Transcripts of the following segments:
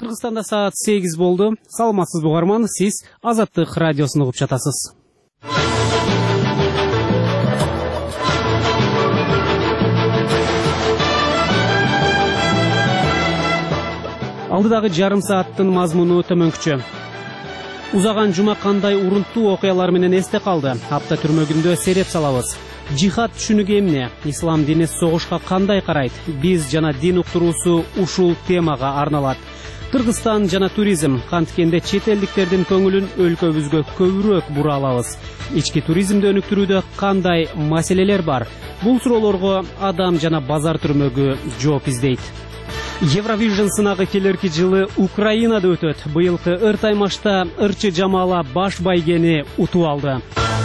Кыргызстанда саат 8 болду. Саламатсыз угарман, сиз Азаттык радиосун угуп жатасыз. Алдыдагы жарым сааттын мазмуну төмөнкүчө. Узаган жума кандай урунттуу окуялар менен эсте калды? Апта түрмөгүндө сереп салабыз. Жихад түшүнүгү эмне? Ислам дини согушка кандай карайт? Биз жана дин уктуруусу ушул темага арналат. Кыргызстан жана туризм канткенде чет элдиктердин көңүлүн өлкөбүзгө көбүрөөк бура алабыз. Ички туризмди өнүктүрүүдө кандай маселелер бар? Бул суроолорго Адам жана базар түрмөгү жооп издейт. Евровижн сынагы келерки жылы Украинада өтөт. Быйылкы ырт аймашта ырчы жамаала баш байгени утуп алды.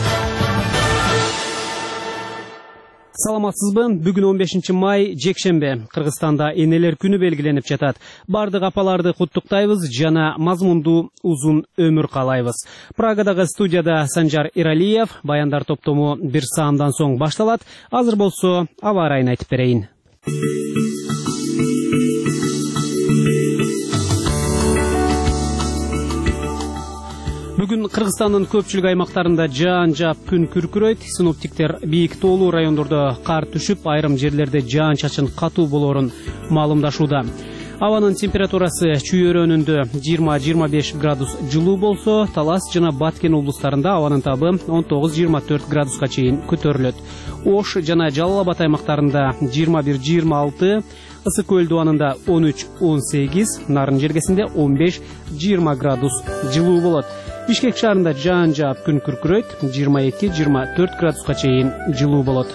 Саламатсызбы? Бүгүн 15 май жекшембе. Кыргызстанда энелер күнү белгиленип жатат. Бардык апаларды куттуктайбыз жана мазмундуу узун өмүр каалайбыз. Прагадагы студияда Санжар Иралиев, баяндар топтому бир саамдан соң башталат. Азыр болсо аба ырайын айтып берейин. Бүгүн Кыргызстандын көпчүлүк аймактарында жаан жаап күн күркүрөйт. Синоптиктер бийик тоолуу райондордо кар түшүп, айрым жерлерде жаан-чачын катуу болоорун маалымдашууда. Абанын температурасы чүйөрөнүндө 20-25 градус жылуу болсо, Талас жана Баткен облустарында абанын табы 19-24 градуска чейин көтөрүлөт. Ош жана Жалал Абад аймактарында 21-26, Ысык көл дубанында 13-18, Нарын жергесинде 15-20 градус жылуу болот. Бишкек шаарында жаан жаап күн күркүрөйт, 22-24 градуска чейин жылуу болот.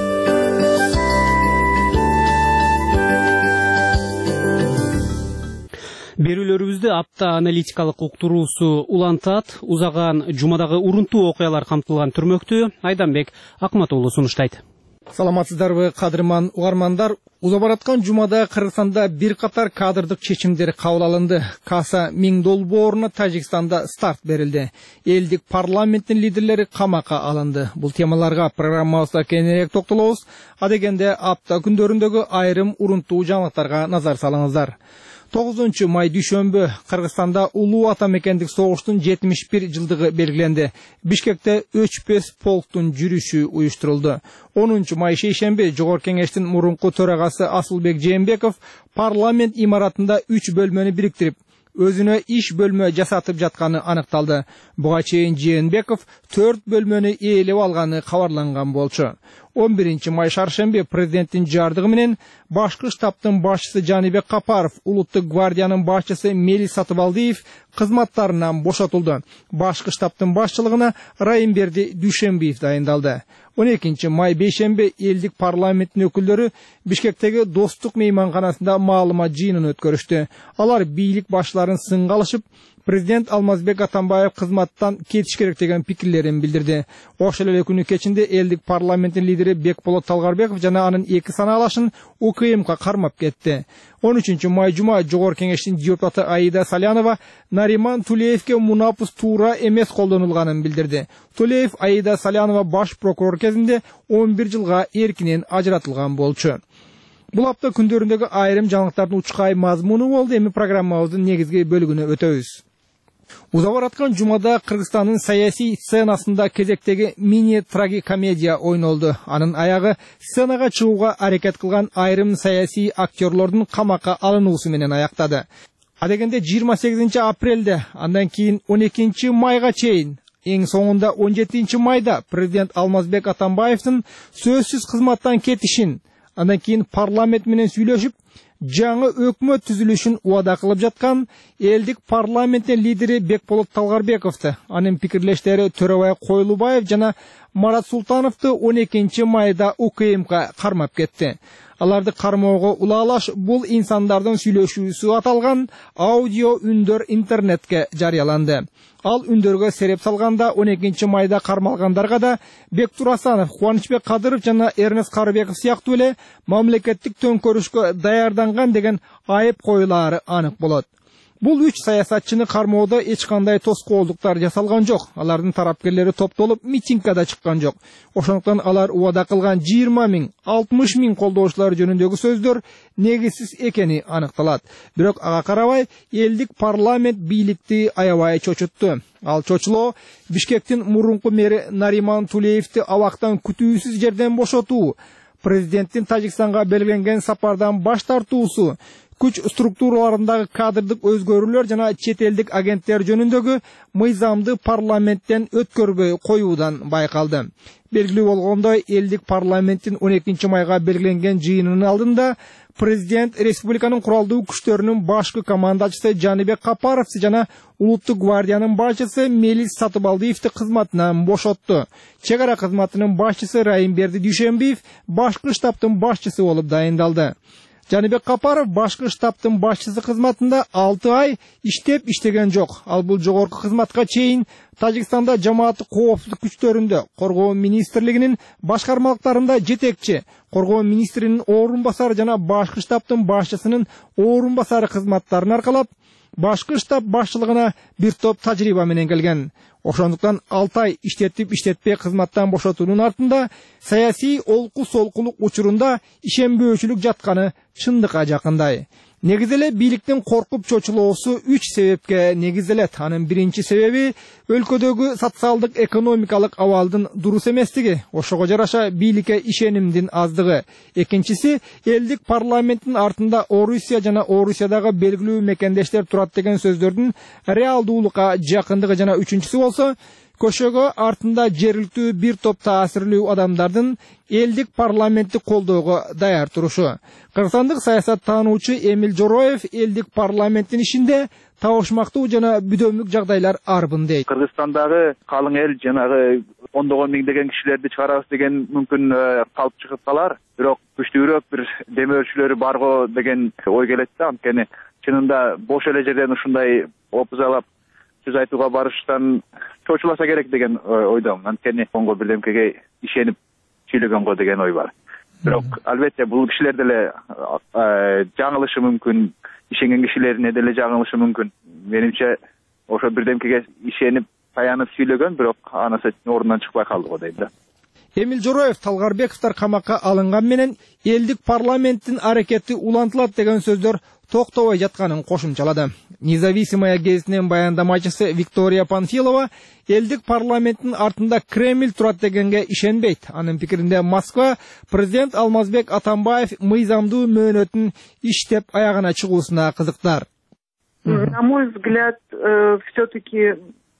Берүүлөрүбүздү апта аналитикалык уктуруусу улантат. Узаган жумадагы урунттуу окуялар камтылган түрмөктү Айданбек Акматуулу сунуштайт. Саламатсыздарбы, кадырман угармандар. Уза бараткан жумада Кыргызстанда бир катар кадрдык чечимдер кабыл алынды. Каса Миң долбооруна Тажикстанда старт берилди. Элдик парламенттин лидерлери камакка алынды. Бул темаларга программабызда кеңирээк токтолобуз. Адегенде апта күндөрүндөгү айрым урунттуу жаңылыктарга назар салыңыздар. 9 май дүйшөмбү Кыргызстанда улуу ата мекендик согуштун 71 жылдыгы белгиленди. Бишкекте өчпөс полктун жүрүшү уюштурулду. 10 май шейшемби Жогорку кеңештин мурунку төрагасы Асылбек Жээнбеков парламент имаратында 3 бөлмөнү бириктирип, өзүнө иш бөлмө жасатып жатканы аныкталды. Буга чейин Жээнбеков 4 бөлмөнү ээлеп алганы кабарланган болчу. 11 май шаршемби президенттин жардыгы менен башкы штабтын башчысы Жаныбек Капаров, улуттук гвардиянын башчысы Мелис Сатыбалдиев кызматтарынан бошотулду. Башкы штабтын башчылыгына Райымберди Дүйшөнбиев дайындалды. 12 май бейшемби элдик парламенттин өкүлдөрү Бишкектеги Достук мейманканасында маалымат жыйынын өткөрүштү. Алар бийлик башчыларын сынга алышып, президент Алмазбек Атамбаев кызматтан кетиш керек деген пикирлерин билдирди. Ошол эле күнү кечинде элдик парламенттин лидери Бекболот Талгарбеков жана анын 2 санаалашын УКМК кармап кетти. 13 май жума Жогорку кеңештин депутаты Аида Салянова Нариман Тулеевке мунапыс туура эмес колдонулганын билдирди. Тулеев Аида Салянова баш прокурор кезинде 11 жылга эркинен ажыратылган болчу. Бул апта күндөрүндөгү айрым жаңылыктардын учкай мазмуну болду. Эми программабыздын негизги бөлүгүнө өтөбүз. Уза бараткан жумада Кыргызстандын саясий сценасында кезектеги мини трагикомедия ойнолду. Анын аягы сценага чыгууга аракет кылган айрым саясий актерлордун камакка алынуусу менен аяктады. Адегенде 28 апрелде, андан кийин 12 майга чейин, эң соңунда 17 майда президент Алмазбек Атамбаевдин сөзсүз кызматтан кетишин, андан кийин парламент менен сүйлөшүп, жаңы өкмөт түзүлүшүн убада кылып жаткан элдик парламенттин лидери Бекболот Талгарбековду, анын пикирлештери Төрөбай Койлубаев жана Марат Султановду 12 майда УКМК кармап кетти. Аларды кармоого улаалаш бул инсандардын сүйлөшүүсү аталган аудио үндөр интернетке жарыяланды. Ал үндөргө сереп салганда 12 майда кармалгандарга да Бектур Асанов, Кубанычбек Кадыров жана Эрнест Карыбеков сыяктуу эле мамлекеттик төңкөрүшкө даярданган деген айып коюлаары анык болот. Бул 3 саясатчыны кармоодо эч кандай тоскоолдуктар жасалган жок. Алардын тарапкерлери топтолуп митингге да чыккан жок. Ошондуктан алар убада кылган 20 000, 60 000 колдоочулар жөнүндөгү сөздөр негизсиз экени аныкталат. Бирок ага карабай, элдик парламент бийликти аябай чочутту. Ал чочулоо Бишкектин мурунку мэри Нариман Тулеевди абактан күтүүсүз жерден бошотуу, президенттин Тажикстанга белгиленген сапардан баш тартуусу, күч структураларындагы кадрдык өзгөрүүлөр жана чет элдик агенттер жөнүндөгү мыйзамды парламенттен өткөрбөй коюудан байкалды. Белгилүү болгондой, элдик парламенттин 12 майга белгиленген жыйынынын алдында президент республиканын куралдуу күчтөрүнүн башкы командачысы Жаныбек Капаровду жана Улуттук гвардиянын башчысы Мелис Сатыбалдиевди кызматынан бошотту. Чек ара кызматынын башчысы Райымберди Дүйшөнбиев башкы штабтын башчысы болуп дайындалды. Жаныбек Капаров башкы штабтын башчысы кызматында 6 ай иштеген жок. Ал бул жогорку кызматка чейин Тажикстанда жамааттык коопсуздук күчтөрүндө, коргоо министрлигинин башкармалыктарында жетекчи, коргоо министринин орун басары жана башкы штабтын башчысынын орун басары кызматтарын аркалап, башкы штаб башчылыгына бир топ тажрыйба менен келген. Ошондуктан 6 ай иштетип-иштетпей кызматтан бошотуунун артында саясий олку-солкулук учурунда ишенбөөчүлүк жатканы чындыкка жакындай. Негизи эле бийликтин коркуп чочулоосу 3 себепке негизделет. Анын биринчи себеби өлкөдөгү социалдык экономикалык абалдын дурус эместиги, ошого жараша бийликке ишенимдин аздыгы. Экинчиси элдик парламенттин артында Орусия жана Орусиядагы белгилүү мекендештер турат деген сөздөрдүн реалдуулукка жакындыгы жана үчүнчүсү болсо көшөгө артында жергиликтүү бир топ таасирлүү адамдардын элдик парламентти колдоого даяр турушу. Кыргызстандык саясаттануучу Эмил Жороев элдик парламенттин ишинде табышмактуу жана бүдөмлүк жагдайлар арбын дейт. Кыргызстандагы калың эл жанагы ондогон миңдеген кишилерди чыгарабыз деген мүмкүн калып чыгып калар. Бирок күчтүүрөөк бир демөөрчүлөрү барго деген ой келет да. Анткени чынында бош эле жерден ушундай опузалап сөз айтууга барыштан чочуласа керек деген ойдомун. Анткени Конго бирдемкеге ишенип сүйлөгөн го деген ой бар. Бирок албетте бул кишилер деле жаңылышы мүмкүн, ишенген кишилерин деле жаңылышы мүмкүн. Менимче ошо бирдемкеге ишенип таянып сүйлөгөн, бирок анысы ордунан чыкпай калды го дейм да. Эмил Жороев Талгарбековдор камакка алынган менен элдик парламенттин аракети улантылат деген сөздөр токтобой жатканын кошумчалады. Независимая гезитинин баяндамачысы Виктория Панфилова элдик парламенттин артында Кремль турат дегенге ишенбейт. Анын пикиринде Москва президент Алмазбек Атамбаев мыйзамдуу мөөнөтүн иштеп аягына чыгуусуна кызыктар. На мой взгляд, все-таки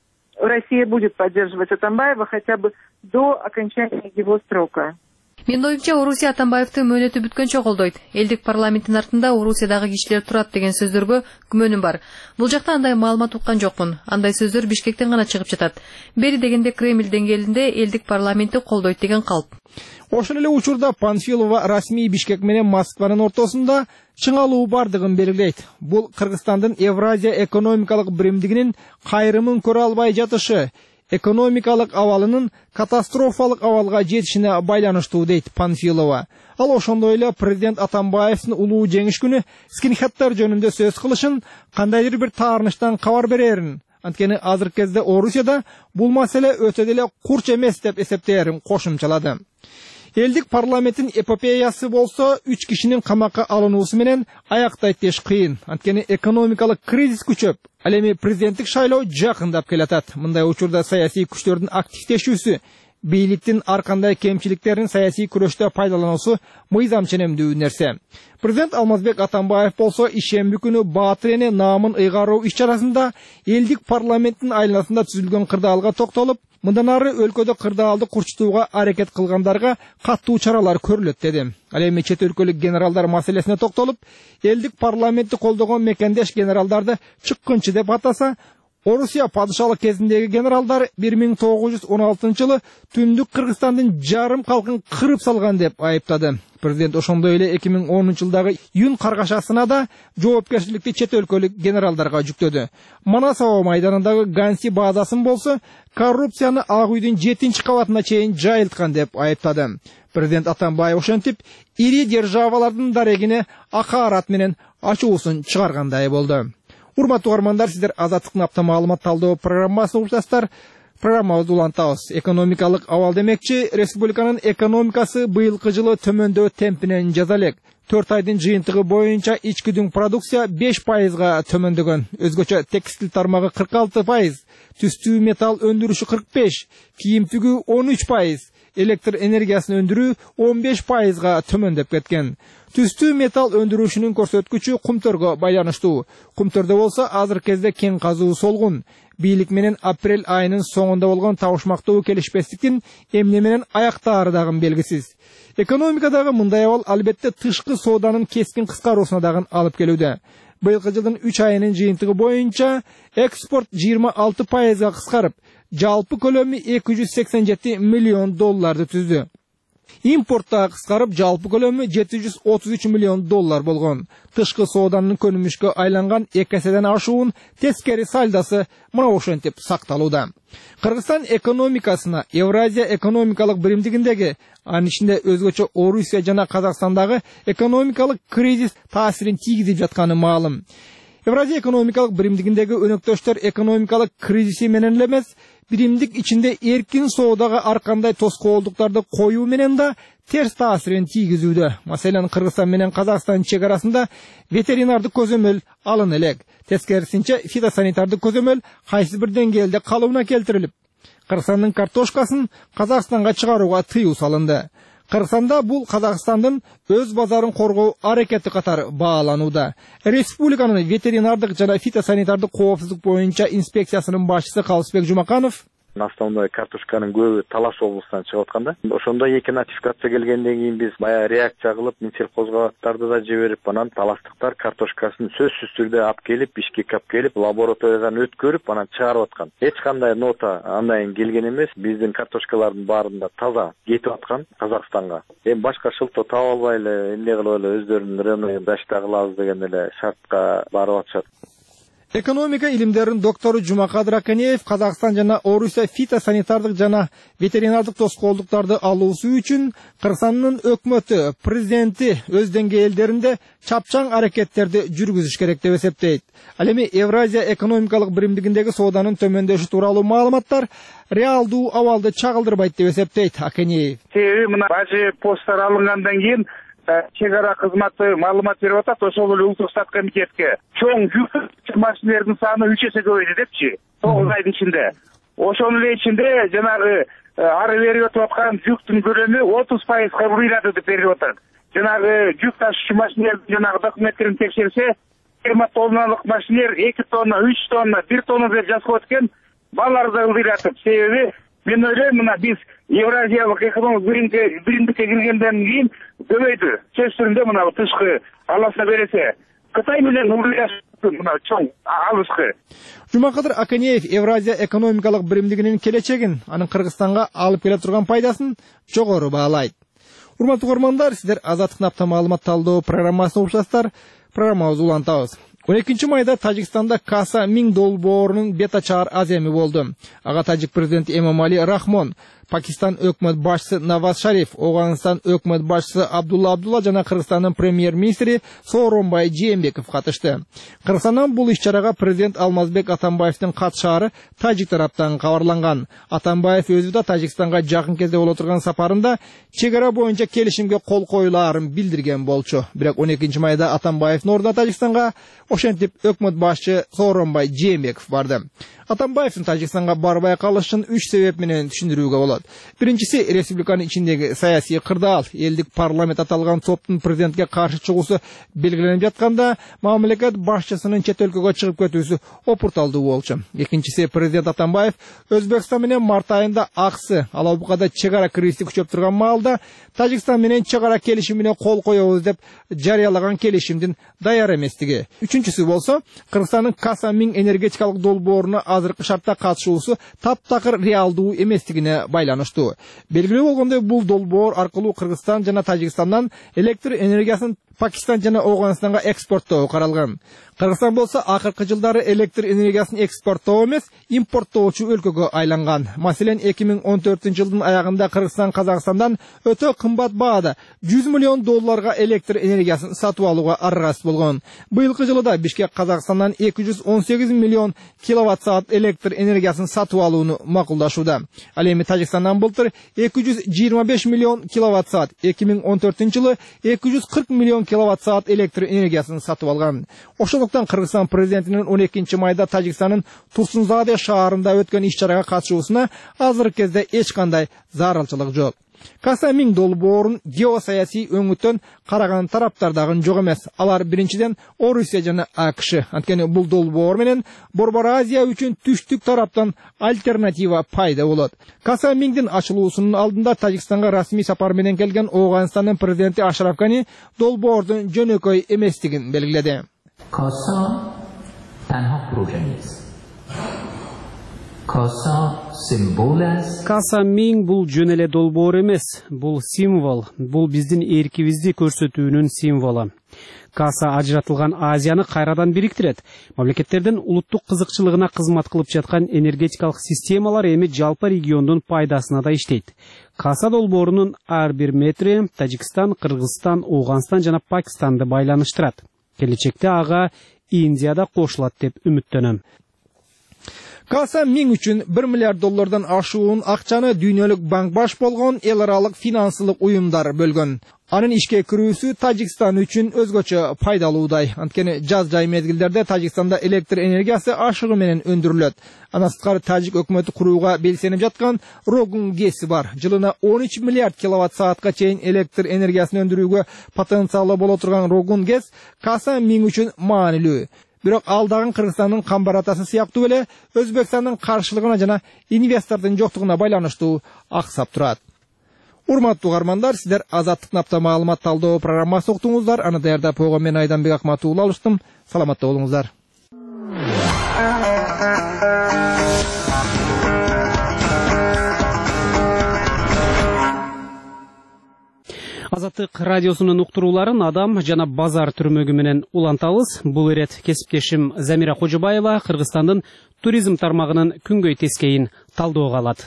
Россия будет поддерживать Атамбаева хотя бы до окончания его срока. Менин оюмча, Орусия Атамбаевдин мөөнөтү бүткөнчө колдойт. Элдик парламенттин артында Орусиядагы кишилер турат деген сөздөргө күмөнүм бар. Бул жакта андай маалымат уккан жокмун. Андай сөздөр Бишкектен гана чыгып жатат. Бери дегенде Кремль деңгээлинде элдик парламентти колдойт деген калп. Ошол эле учурда Панфилова расмий Бишкек менен Москванын ортосунда чыңалуу бардыгын белгилейт. Бул Кыргызстандын Евразия экономикалык биримдигинин кайрымын көрө албай жатышы, экономикалык абалынын катастрофалык абалга жетишине байланыштуу дейт Панфилова. Ал ошондой эле президент Атамбаевдин улуу жеңиш күнү скинхеддер жөнүндө сөз кылышын, кандайдыр бир таарынычтан кабар берерин, анткени азыркы кезде Орусияда бул маселе өтө деле курч эмес деп эсептээрин кошумчалады. Элдик парламенттин эпопеясы болсо 3 кишинин камакка алынуусу менен аяктайт деш кыйын. Анткени экономикалык кризис күчөп, ал эми президенттик шайлоо жакындап келатат. Мындай учурда саясий күчтөрдүн активдешүүсү, бийликтин ар кандай кемчиликтерин саясий күрөштө пайдалануусу мыйзам ченемдүү нерсе. Президент Алмазбек Атамбаев болсо ишемби күнү Баатыр эне наамын ыйгаруу иш-чарасында элдик парламенттин айланасында түзүлгөн кырдаалга токтолуп, мындан ары өлкөдө кырдаалды курчутууга аракет кылгандарга каттуу чаралар көрүлөт деди. Ал эми чет өлкөлүк генералдар маселесине токтолуп, элдик парламентти колдогон мекендеш генералдарды чыккынчы деп атаса, Орусия падышалык кезиндеги генералдар 1916-жылы түндүк Кыргызстандын жарым калкын кырып салган деп айыптады. Президент ошондой эле 2010-жылдагы июнь каргашасына да жоопкерчиликти чет өлкөлүк генералдарга жүктөдү. Манасова майданындагы Ганси баадасын болсо, коррупцияны Ак үйдүн 7-кабатына чейин жайылткан деп айыптады. Президент Атамбаев ошентип ири державалардын дарегине акаарат менен ачуусун чыгаргандай болду. Урматтуу угармандар, сиздер Азаттыктын апта маалымат талдоо программасын угуштасыздар. Программабызды улантабыз. Экономикалык абал демекчи, республиканын экономикасы быйылкы жылы төмөндөө темпинен жаза элек. 4 айдын жыйынтыгы боюнча ички продукция 5%га төмөндөгөн. Өзгөчө текстил тармагы 46%, түстүү металл өндүрүшү 45%, кийим тигүү 13%, электр энергиясын өндүрүү 15%га төмөндөп кеткен. Түстүү металл өндүрүшүнүн көрсөткүчү кумтөргө байланыштуу. Кумтөрдө болсо азыр кезде кен казуу солгун. Бийлик менен апрель айынын соңунда болгон табышмактуу келишпестиктин эмне менен аяктаары дагы белгисиз. Экономикадагы мындай абал албетте тышкы сооданын кескин кыскаруусуна дагы алып келүүдө. Быйылкы жылдын 3 айынын жыйынтыгы боюнча экспорт 26%га кыскарып, жалпы көлөмү $287 миллион түздү. Импортта кыскарып, жалпы көлөмү $733 миллион болгон. Тышкы сооданын көнүмүшкө айланган 2 эседен ашуун тескери сальдасы мына ошентип сакталууда. Кыргызстан экономикасына Евразия экономикалык биримдигиндеги, анын ичинде өзгөчө Орусия жана Казакстандагы экономикалык кризис таасирин тийгизип жатканы маалым. Евразия экономикалык биримдигиндеги өнөктөштөр экономикалык кризиси менен эле эмес, биримдик ичинде эркин соодага ар кандай тоскоолдуктарды коюу менен да терс таасирин тийгизүүдө. Маселен, Кыргызстан менен Казакстан чек арасында ветеринардык көзөмөл алын элек. Тескерисинче, фитосанитардык көзөмөл кайсы бир деңгээлде калыбына келтирилип, Кыргызстандын картошкасын Казакстанга чыгарууга тыюу салынды. Кыргызстанда бул Казакстандын өз базарын коргоо аракети катары бааланууда. Республиканын ветеринардык жана фитосанитардык коопсуздук боюнча инспекциясынын башчысы Калысбек Жумаканов Основной картошканын көбү Талас облусунан чыгып атканда, ошондо эки нотификация келгенден кийин биз баягы реакция кылып, Минсельхозгаттарды да жиберип, анан таластыктар картошкасын сөзсүз түрдө алып келип, Бишкекке алып келип, лабораториядан өткөрүп, анан чыгарып аткан. Эч кандай нота андан келген эмес. Биздин картошкалардын баарында таза кетип аткан Казакстанга. Эми башка шылтоо таба албай эле, эмне кылып эле өздөрүнүн рыногун дашта кылабыз деген эле шартка барып атышат. Экономика илимдеринин доктору Жумакадыр Аканеев Казакстан жана Орусия фитосанитардык жана ветеринардык тоскоолдуктарды алуусу үчүн Кыргызстандын өкмөтү, президенти өз деңгээлдеринде чапчаң аракеттерди жүргүзүш керек деп эсептейт. Ал эми Евразия экономикалык биримдигиндеги сооданын төмөндөшү тууралуу маалыматтар реалдуу абалды чагылдырбайт деп эсептейт Аканеев. Себеби мына бажы посттар алынгандан кийин чек ара кызматы маалымат берип атат, ошол эле улуттук стат комитетке. Чоң жүк машиналардын саны 3 эсе көбөйдү депчи, 9 айдын ичинде. Ошонун эле ичинде жанагы ары берип өтүп аткан жүктүн көлөмү 30%га көбөйдү деп берип атат. Жанагы жүк ташуучу машиналардын жанагы документтерин текшерсе, 20 тонналык машинер 2 тонна, 3 тонна, 1 тонна деп жазып өткөн, балдар да ылдыратып. Себеби мен ойлойм, мына биз Евразиялык экономикалык биримдикке киргенден кийин көбөйдү. Сөз түрүндө мына тышкы аласа бересе, Кытай менен мына чоң алышкы. Жумакадыр Аканеев Евразия экономикалык биримдигинин келечегин, анын Кыргызстанга алып келе турган пайдасын жогору баалайт. Урматтуу угармандар, сиздер Азаттыктын апта маалымат талдоо программасын угушасыздар. Программабызды улантабыз. 12 майда Тажикстанда Каса Миң долбоорунун бет ачар аземи болду. Ага тажик президенти Эмомали Рахмон, Пакистан өкмөт башчысы Наваз Шариф, Ауганстан өкмөт башчысы Абдулла жана Кыргызстандын премьер-министри Сооронбай Жээнбеков катышты. Кыргызстандан бул иш-чарага президент Алмазбек Атамбаевдин катышаары тажик тараптан кабарланган. Атамбаев өзү да Тажикстанга жакын кезде боло турган сапарында чек ара боюнча келишимге кол коюлаарын билдирген болчу. Бирок 12 майда Атамбаевдин ордуна Тажикстанга ошентип өкмөт башчы Сооронбай Жээнбеков барды. Атамбаевдин Тажикстанга барбай калышын 3 себеп менен түшүндүрүүгө болот. Биринчиси, республиканын ичиндеги саясий кырдаал, элдик парламент аталган топтун президентке каршы чыгуусу белгиленип жатканда, мамлекет башчысынын чет өлкөгө чыгып кетүүсү опурталдуу болчу. Экинчиси, президент Атамбаев Өзбекстан менен март айында аксы Алабукада чек ара кризиси күчөп турган маалда Тажикстан менен чек ара келишимине кол коебуз деп жарыялаган келишимдин даяр эместиги. Үчүнчүсү болсо, Кыргызстандын Каса Миң энергетикалык долбооруна азыркы шартта катышуусу таптакыр реалдуу эместигине байланыштуу. Белгилүү болгондой, бул долбоор аркылуу Кыргызстан жана Тажикстандан электр энергиясын Пакистан жана Ауганстанга экспорттоо каралган. Кыргызстан болсо акыркы жылдары электр энергиясын экспорттоо эмес, импорттоочу өлкөгө айланган. Маселен 2014-жылдын аягында Кыргызстан Казакстандан өтө кымбат баада $100 миллион электр энергиясын сатып алууга аргасыз болгон. Быйылкы жылы да Бишкек Казакстандан 218 миллион киловатт-саат электр энергиясын сатып алууну макулдашууда. Ал эми Тажикстандан былтыр 225 миллион киловатт-саат, 2014-жылы 240 миллион киловатт-саат электр энергиясын сатып алган. Ошондуктан Кыргызстан президентинин 12-майда Тажикстандын Турсунзаде шаарында өткөн иш-чарага катышуусуна азыркы кезде эч кандай зарылчылык жок. Каса Миң долбоорун геосаясий өңүттөн караган тараптар дагы жок эмес. Алар биринчиден Орусия жана АКШ. Анткени бул долбоор менен Борбор Азия үчүн түштүк тараптан альтернатива пайда болот. Каса Миңдин ачылуусунун алдында Тажикстанга расмий сапар менен келген Ауганстандын президенти Ашраф Гани долбоордун жөнөкөй эместигин белгиледи. کاسا تنها پروژه نیست. کاسا سمبول است. Каса Миң бул жөн эле долбоор эмес, бул символ, бул биздин эркибизди көрсөтүүнүн символу. Каса ажыратылган Азияны кайрадан бириктирет. Мамлекеттердин улуттук кызыкчылыгына кызмат кылып жаткан энергетикалык системалар эми жалпы региондун пайдасына да иштейт. Каса долбоорунун ар бир метри Тажикстан, Кыргызстан, Ауганстан жана Пакистанды байланыштырат. Келечекте ага Индияда кошулат деп үмүттөнөм. Каса Миң үчүн $1 миллиард ашуун акчаны дүйнөлүк банк баш болгон эл аралык финансылык уюмдар бөлгөн. Анын ишке кирүүсү Тажикстан үчүн өзгөчө пайдалуудай. Анткени жаз жай мезгилдерде Тажикстанда электр энергиясы ашыгы менен өндүрүлөт. Андан сырткары Тажик өкмөтү курууга белсенип жаткан Рогун ГЭСи бар. Жылына 13 миллиард киловатт-саатка чейин электр энергиясын өндүрүүгө потенциалы боло турган Рогун ГЭС Каса Миң үчүн маанилүү. Бирок ал дагы Кыргызстандын камбаратасы сыяктуу эле Өзбекстандын каршылыгына жана инвестордун жоктугуна байланыштуу аксап турат. Урматтуу угармандар, сиздер Азаттык напта маалымат талдоо программасы уктуңуздар. Аны даярдап койгон мен Айданбек Акматуулла алыштым. Саламатта болуңуздар. Азаттык радиосунун уктурууларын Адам жана Базар түрмөгү менен улантабыз. Бул ирет кесиптешим Замира Кожобаева Кыргызстандын туризм тармагынын күнгөй тескейин талдоого алат.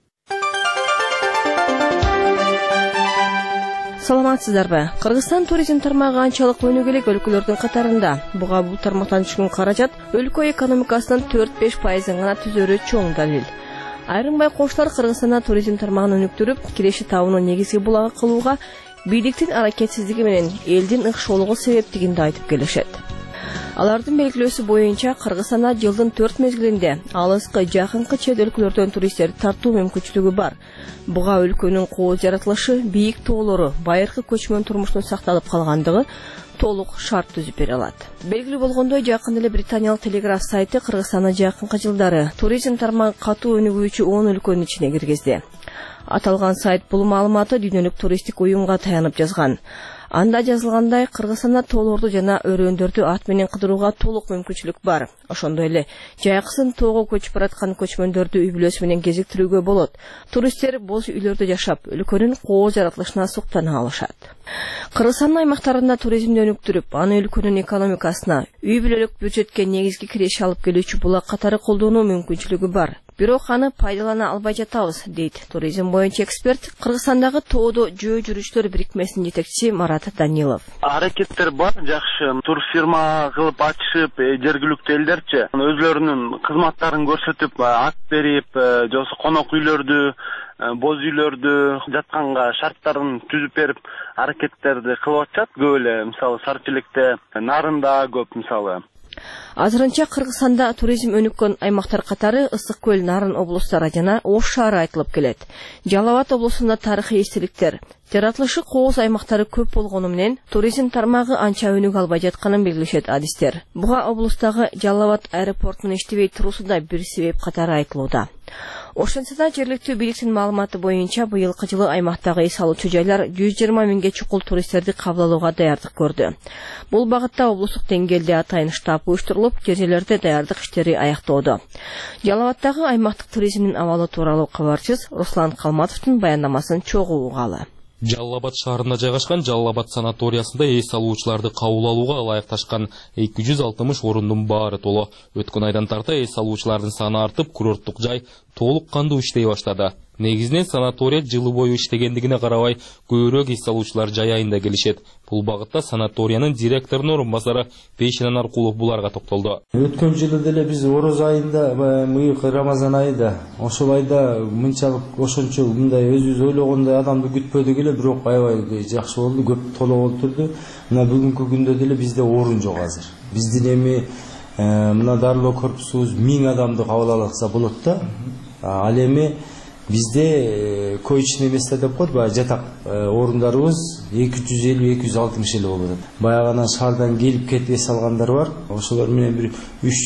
Саламатсыздарбы? Кыргызстан туризм тармагы анчалык өнүгүлүк өлкөлөрдүн катарында. Буга бул тармактан түшкөн каражат өлкө экономикасынын 4-5% гана түзөрү чоң далил. Айрым байкоштор Кыргызстанда туризм тармагын өнүктүрүп, киреши табуунун негизги булагы кылууга бийликтин аракетсиздиги менен элдин ыкшоолугу себептигин да айтып келишет. Алардын белгилөөсү боюнча Кыргызстанда жылдын 4 мезгилинде алыскы, жакынкы чет өлкөлөрдөн туристтерди тартуу мүмкүнчүлүгү бар. Буга өлкөнүн кооз жаратылышы, бийик тоолору, байыркы көчмөн турмуштун сакталып калгандыгы толук шарт түзүп бере алат. Белгилүү болгондой, жакын эле британиялык телеграф сайты Кыргызстанда жакынкы жылдары туризм тармагы катуу өнүгүүчү 10 өлкөнүн ичине киргизди. Аталган сайт бул маалыматты дүйнөлүк туристтик уюмга таянып жазган. Анда жазылгандай, Кыргызстанда тоолорду жана өрөөндөрдү ат менен кыдырууга толук мүмкүнчүлүк бар. Ошондой эле жайкысын тоого көчүп бараткан көчмөндөрдү үй бүлөсү менен кезиктирүүгө болот. Туристтер боз үйлөрдө жашап, өлкөнүн кооз жаратылышына суктана алышат. Кыргызстандын аймактарында туризмди өнүктүрүп, аны өлкөнүн экономикасына, үй бүлөлүк бюджетке негизги киреш алып келүүчү булак катары колдонуу мүмкүнчүлүгү бар. Бирок аны пайдалана албай жатабыз, дейт туризм боюнча эксперт, Кыргызстандагы тоодо жөө жүрүүчүлөр бирикмесинин жетекчиси Марат Данилов. Аракеттер бар, жакшы. Турфирма кылып ачышып, жергиликтүү элдерчи өзлөрүнүн кызматтарын көрсөтүп, ат берип, жосу конок үйлөрдү, боз үйлөрдү жатканга шарттарын түзүп берип, аракеттерди кылып атышат. Көп эле, мисалы, Сарчеликте, Нарында көп, мисалы. Азырынча Кыргызстанда туризм өнүккөн аймактар катары Ысык көл, Нарын облустары жана Ош шаары айтылып келет. Жалал Абад облусунда тарыхый эстеликтер, жаратылышы кооз аймактары көп болгону менен туризм тармагы анча өнүгө албай жатканын белгилешет адистер. Буга облустагы Жалал Абад аэропортунун иштебей туруусу да бир себеп катары айтылууда. Ошентсе да жергиликтүү бийликтин маалыматы боюнча быйылкы жылы аймактагы эс алуучу жайлар 120 миңге чукул туристтерди кабыл алууга даярдык көрдү. Бул багытта облустук деңгээлде атайын штаб уюштурулуп, жерлерде даярдык иштери аяктоодо. Жалал Абадтагы аймактык туризмдин абалы тууралуу кабарчыбыз Руслан Калматовдун баяндамасын чогуу угалы. Жалал Абад шаарында жайгашкан Жалал Абад санаториясында эс алуучуларды кабыл алууга ылайыкташкан 260 орундун баары толо. Өткөн айдан тарта эс алуучулардын саны артып, курорттук жай толук кандуу иштей баштады. Негизинен санатория жылы бою иштегендигине карабай, көбүрөөк эс алуучулар жай айында келишет. Бул багытта санаториянын директорунун орун басары Пейшен Аркулов буларга токтолду. Өткөн жылы деле биз Ороз айында, мыйык Рамазан айында, ошол айда мынчалык ошончо мындай өзүбүз ойлогондой адамды күтпөдүк эле, бирок аябай жакшы болду, көп толо болуп турду. Мына бүгүнкү күндө деле бизде орун жок азыр. Биздин эми мына дарылоо корпусубуз 1000 адамды кабыл алса болот да. Ал эми bizde koyuçun mesele koydu, yatak orunlarımız 250-260 ele olur. Bayağıdan şardan gelip ketmeye salganlar var. Oşular menen bir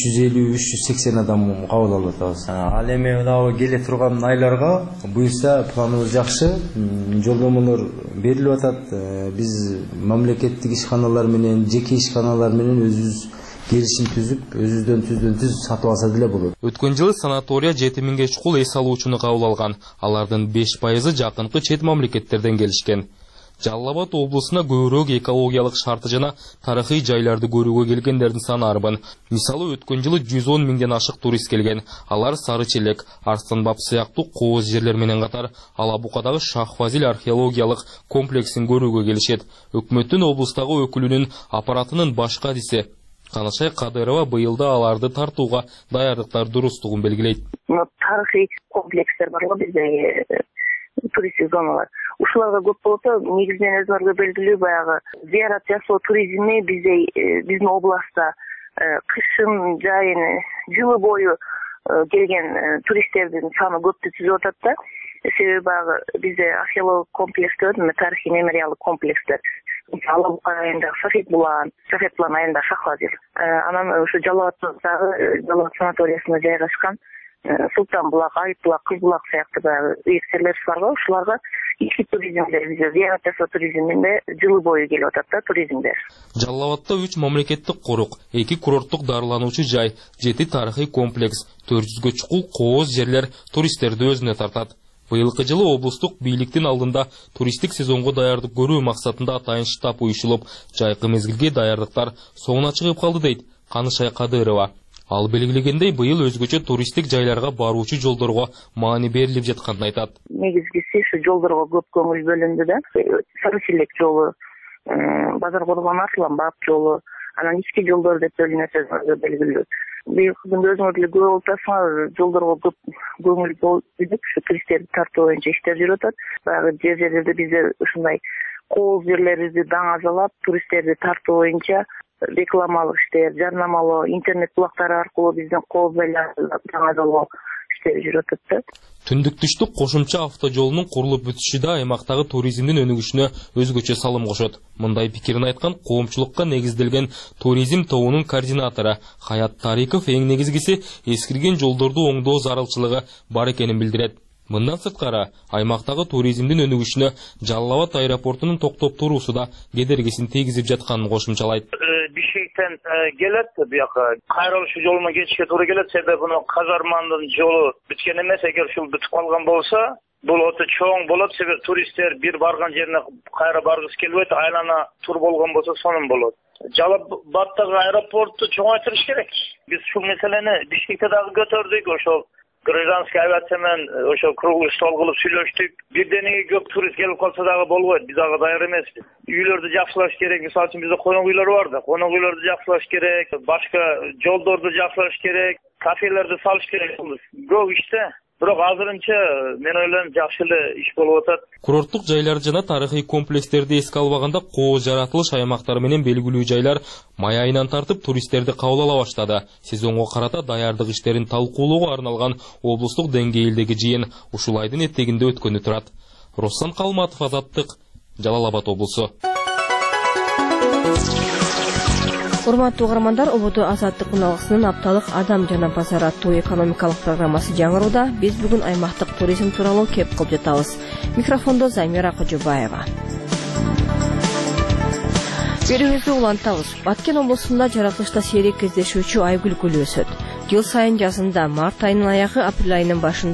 350-380 adam kabul alırız. Aleme o gele turgan aylarga buysa planımız yaxşı. Joldomalar berilip atat. Biz mamleketlik işxanalar menen, jeke işxanalar menen özüz келишим түзүп, өзүздөн түз сатып алса деле болот. Өткөн жылы санатория 7000 чукул эс алуучуну кабыл алган. Алардын 5% жакынкы чет мамлекеттерден келишкен. Жалал Абад облусуна көбүрөөк экологиялык шарты жана тарыхый жайларды көрүүгө келгендердин саны арбын. Мисалы өткөн жылы 110 миңден ашык турист келген. Алар Сары Челек, Арстанбап сыяктуу кооз жерлер менен катар Алабукадагы Шахфазил археологиялык комплексин көрүүгө келишет. Өкмөттүн облустагы өкүлүнүн аппаратынын баш кадиси Канашай Кадырова быйылда аларды тартууга даярдыктар дурустугун белгилейт. Тарыхый комплекстер бар го бизде, туристик зоналар. Ушуларга көп болот, негизинен өзүлөргө белгилүү баягы зыярат жасоо туризми биздин областта кышын жайын жылы бою келген туристтердин саны көптү түзүп атат да. Себеби баягы бизде археологиялык комплекстер, тарыхый мемориалдык комплекстер. Алабука айында Сафет Булан айында Шахфазил. Анан ушу Жалал Абад санаториясына жайгашкан Султан Булак, Айып Булак, Кыз Булак сыяктуу жерлер бар го. Ушуларга ички туризмде, зыярат жасоо туризминде жылы бою келип атат да туризмдер. Жалал Абадта 3 мамлекеттик корук, 2 курорттук дарылануучу жай, 7 тарыхый комплекс, 400гө чукул кооз жерлер туристтерди өзүнө тартат. Быйылкы жылы облустук бийликтин алдында туристтик сезонго даярдык көрүү максатында атайын штаб уюшулуп, жайкы мезгилге даярдыктар соңуна чыгып калды дейт Канышай Кадырова. Ал белгилегендей, быйыл өзгөчө туристтик жайларга баруучу жолдорго маани берилип жатканын айтат. Негизгиси ушу жолдорго көп көңүл бөлүндү да. Сары Челек жолу, Базар Коргон Арсланбап жолу, анан ички жолдор деп бөлүнөт белгилүү. Быйылкы күндө өзүңөр деле көрүп атасыңар, жолдорго көп көңүл бөлүп, ушу туристтерди тартуу боюнча иштер жүрүп атат. Баягы жерлерде бизде ушундай кооз жерлерди даңазалап, туристтерди тартуу боюнча рекламалык иштер, жарнамалоо, интернет булактары аркылуу биздин кооз жайларды даңазалоо иштери жүрүп атат да. Түндүк-түштүк кошумча автожолунун курулуп бүтүшү да аймактагы туризмдин өнүгүшүнө өзгөчө салым кошот. Мындай пикирин айткан коомчулукка негизделген туризм тобунун координатору Хаят Тариков эң негизгиси эскирген жолдорду оңдоо зарылчылыгы бар экенин билдирет. Мындан сырткары, аймактагы туризмдин өнүгүшүнө Жалал Абад аэропортунун токтоп туруусу да кедергисин тийгизип жатканын кошумчалайт. Бишкектен келет, бияка кайрылышы жолуна кетишке туура келет, себеби мына Казармандын жолу бүткөн эмес, эгер ушул бүтүп калган болсо, бул өтө чоң болот, себеби туристтер бир барган жерине кайра баргысы келбейт, айлана тур болгон болсо сонун болот. Жалал Абадтагы аэропорту чоңойтуруш керек. Биз ушул маселени Бишкекте дагы көтөрдүк, ошол гражданский авиациямен ошо круглый стол кылып сүйлөштүк. Бирденеге көп турист келип калса дагы болбойт, биз ага даяр эмеспиз. Үйлөрдү жакшылаш керек, мисалы үчүн бизде конок үйлөр бар да, конок үйлөрдү жакшылаш керек, башка жолдорду жакшылаш керек, кафелерди салыш керек. Көп иште, бирок азырынча мен ойлойм жакшы эле иш болуп атат. Курорттук жайлар жана тарыхый комплекстерди эске албаганда кооз жаратылыш аймактары менен белгилүү жайлар май айынан тартып туристтерди кабыл ала баштады. Сезонго карата даярдык иштерин талкуулоого арналган облустук деңгээлдеги жыйын ушул айдын этегинде өткөнү турат. Руслан Калматов, Азаттык, Жалал Абад облусу. Урматтуу угармандар, Ободо Азаттык уналгысынын апталык адам жана базар аттуу экономикалык программасы жаңырууда. Биз бүгүн аймактык туризм тууралуу кеп кылып жатабыз. Микрофондо Замира Кожобаева. Берүүбүздү улантабыз. Баткен облусунда жаратылышта сейрек кездешүүчү айгүл гүлү өсөт. Жыл сайын жазында март айынын аягы, апрель айынын башында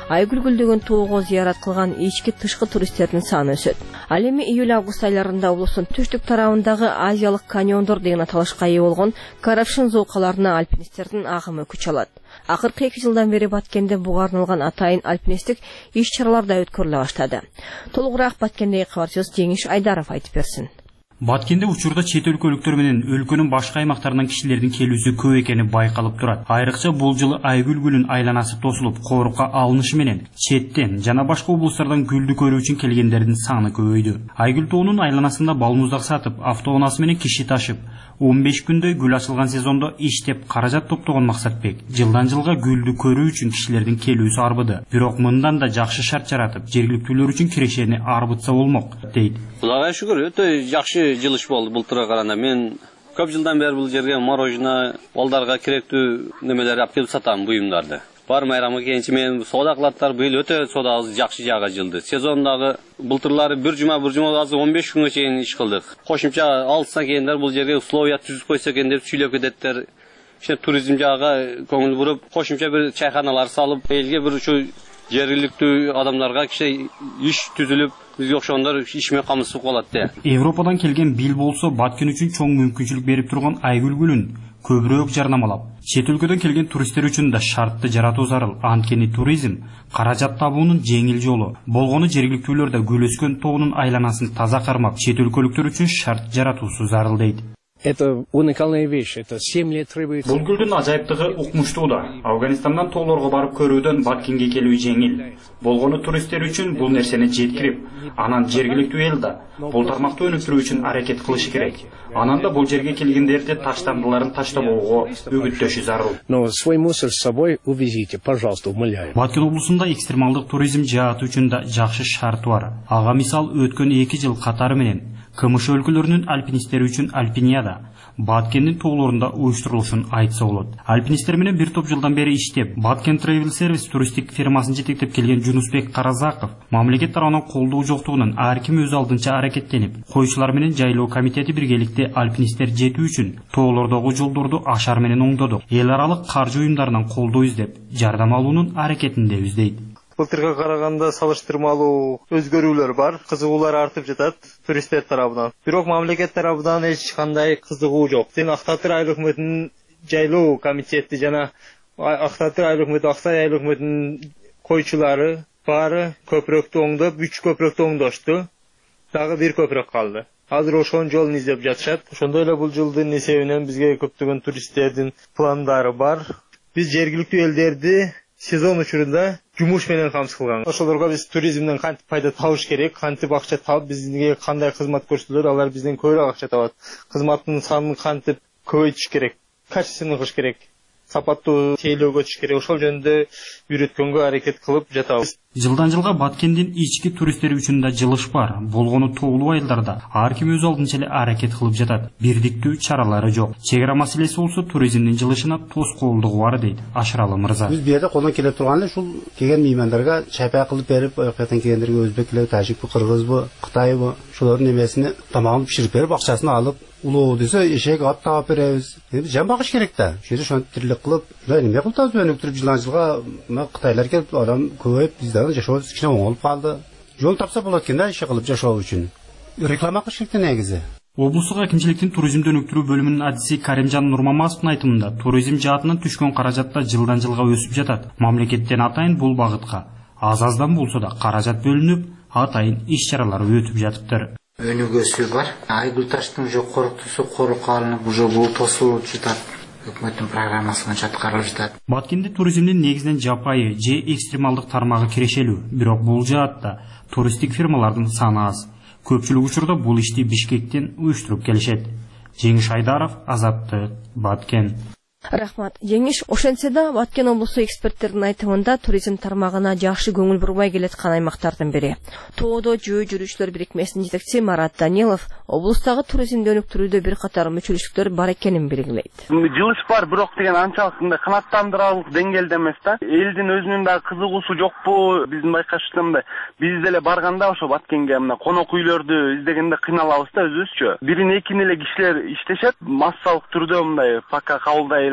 Айгүл гүлдөгөн тоого зыярат кылган ички тышкы туристтердин саны өсөт. Ал эми июль-август айларында облустун түштүк тарабындагы Азиялык каньондор деген аталышка ээ болгон Каравшин зоокаларына альпинисттердин агымы күч алат. Акыркы 2 жылдан бери Баткенде буга арналган атайын альпинисттик иш-чаралар да өткөрүлө баштады. Толугураак Баткендеги кабарчыбыз Жеңиш Айдаров айтып берсин. Баткенде учурда чет өлкөлүктөр менен өлкөнүн башка аймактарынан кишилердин келүүсү көп экени байкалып турат. Айрыкча бул жылы Айгүл гүлүн айланасы тосулуп, коорукка алынышы менен четтен жана башка облустардан гүлдү көрүү үчүн келгендердин саны көбөйдү. Айгүл тоонун айланасында балмуздак сатып, автоунаасы менен киши ташып, 15 күндөй гүл ачылган сезондо иштеп каражат топтогон Максатбек жылдан жылга гүлдү көрүү үчүн кишилердин келүүсү арбыды. Бирок мындан да жакшы шарт жаратып, жергиликтүүлөр үчүн кирешени арбытса болмок, дейт. Кудайга шүгүр, өтө жакшы жылыш болду былтырга караганда. Мен көп жылдан бери бул жерге мороженое, балдарга керектүү немелерди алып келип сатам, буюмдарды. Бар майрамга келинчи мен соода кылаттар, быйыл өтө соодабыз жакшы жага жылды. Сезондагы былтырлары бир жума азыр 15 күнгө чейин иш кылдык. Кошумча алса кендер бул жерге условия түзүп койсо экен деп сүйлөп кететтер. Туризм жагы көңүл буруп, кошумча бир чайханалар салып, элге бир ушу жергиликтүү адамдарга киши иш түзүлүп, бизге окшогондор ишме камсыз калат да. Европадан келген бил болсо Баткен үчүн чоң мүмкүнчүлүк берип турган Айгүл гүлүн көбүрөөк жарнамалап, чет өлкөдөн келген туристтер үчүн да шартты жаратуу зарыл. Анткени туризм каражат табуунун жеңил жолу. Болгону жергиликтүүлөр да гүл өскөн тоонун айланасын таза кармап, чет өлкөлүктөр үчүн шарт жаратуусу зарыл дейт. Это уникальная вещь. Это 7 лет требуется. Бул гүлдүн ажайыптыгы укмуштууда. Афганистандан тоолорго барып көрүүдөн Баткенге келүү жеңил. Болгону туристтер үчүн бул нерсени жеткирип, анан жергиликтүү эл да бул тармакты өнүктүрүү үчүн аракет кылышы керек. Анан да бул жерге келгендерди таштандыларын таштабоого үгүттөшү зарыл. Но свой мусор с собой увезите, пожалуйста, умоляю. Баткен облусунда экстремалдык туризм жааты үчүн да жакшы шарт бар. Ага мисал өткөн 2 жыл катары менен КМШ өлкөлөрүнүн альпинисттери үчүн Альпинияда Баткендин тоолорунда уюштурулушун айтса болот. Альпинисттер менен бир топ жылдан бери иштеп, Баткен Travel Service туристтик фирмасын жетектеп келген Жунусбек Каразаков мамлекет тарабынан колдоо жоктугунан ар ким өз алдынча аракеттенип, койчулар менен жайлоо комитети биргеликте альпинисттер жетүү үчүн тоолордогу жолдорду ашар менен оңдодук. Эл аралык каржы уюмдарынан колдоо издеп, жардам алуунун аракетиндебиз дейт. Былтырга караганда салыштырмалуу өзгөрүүлөр бар, кызыгуулар артып жатат туристтер тарабынан. Бирок мамлекет тарабынан эч кандай кызыгуу жок. Актатыр айыл өкмөтүнүн жайлоо комитети жана Актатыр айыл өкмөтү, Аксай айыл өкмөтүнүн койчулары баары көпүрөктү оңдоп, 3 көпүрөктү оңдошту. Дагы бир көпүрөк калды. Азыр ошонун жолун издеп жатышат. Ошондой эле бул жылдын эсебинен бизге көптөгөн туристтердин пландары бар. Биз жергиликтүү элдерди сезон учурунда жумуш менен камсыз кылган. Ошолорго биз туризмден кантип пайда табыш керек, кантип акча табып, бизге кандай кызмат көрсөтүлөр, алар бизден көбүрөөк акча табат. Кызматтын санын кантип көбөйтүш керек, качественно кылыш керек, сапаттуу тейлөөгө түшүш керек. Ошол жөнүндө үйрөткөнгө аракет кылып жатабыз. Жылдан жылга Баткендин ички туристтери үчүн да жылыш бар. Болгону тоолуу айылдарда ар ким өз алдынча эле аракет кылып жатат. Бирдиктүү чаралары жок. Чек ара маселеси болсо туризмдин жылышына тоскоолдугу бар дейт Ашыралы мырза. Биз бу жерде колдон келе турган эле ушул келген меймандарга чайпай кылып берип, аяктан келгендерге өзбеклер, тажикпи, кыргызбы, кытайбы, ушулардын эмесини тамагын пиширип берип, акчасын алып, улуу десе эшек ат таап беребиз. Жан багыш керек да. Ошол жерде ошентип тирилик кылып, эме кылып таза өнүктүрүп жылдан жылга Кытайлар келип, адам көбөйүп, бизден жашоо кичине оңолуп калды. Жол тапса болот экен да, иш кылып жашоо үчүн. Реклама кылыш керек негизи. Облустук акимчиликтин туризмди өнүктүрүү бөлүмүнүн адиси Каримжан Нурмамасовдун айтымында, туризм жаатынан түшкөн каражат да жылдан жылга өсүп жатат. Мамлекеттен атайын бул багытка аз-аздан болсо да каражат бөлүнүп, атайын иш-чаралар өтүп жатыптыр. Өнүгүүсү бар. Айгүл таштын корктусу корукка алынып, уже бул тосулуп жатат. Өкмөттүн программасына жаткарылып жатат. Баткенде туризмдин негизинен жапайы же экстремалдык тармагы кирешелүү, бирок бул жаатта туристтик фирмалардын саны аз. Көпчүлүк учурда бул ишти Бишкектен уюштуруп келишет. Жеңиш Айдаров, Азаттык, Баткен. Рахмат. Жеңиш, ошентсе да Баткен облусу эксперттердин айтымында туризм тармагына жакшы көңүл бурбай келаткан аймактардын бири. Тоодо жөө жүрүүчүлөр бирикмесинин жетекчиси Марат Данилов облустагы туризмди өнүктүрүүдө бир катар мүчөлүштүктөр бар экенин белгилейт. Жылыш бар, бирок деген анчалык канааттандырарлык деңгээлде эмес да. Элдин өзүнүн да кызыгуусу жокпу? Биздин байкашыбызда биз деле барганда ошо Баткенге мына конок үйлөрдү издегенде кыйналабыз да өзүбүзчү. Бирин экин эле кишилер иштешет, массалык түрдө мындай пока кабылдай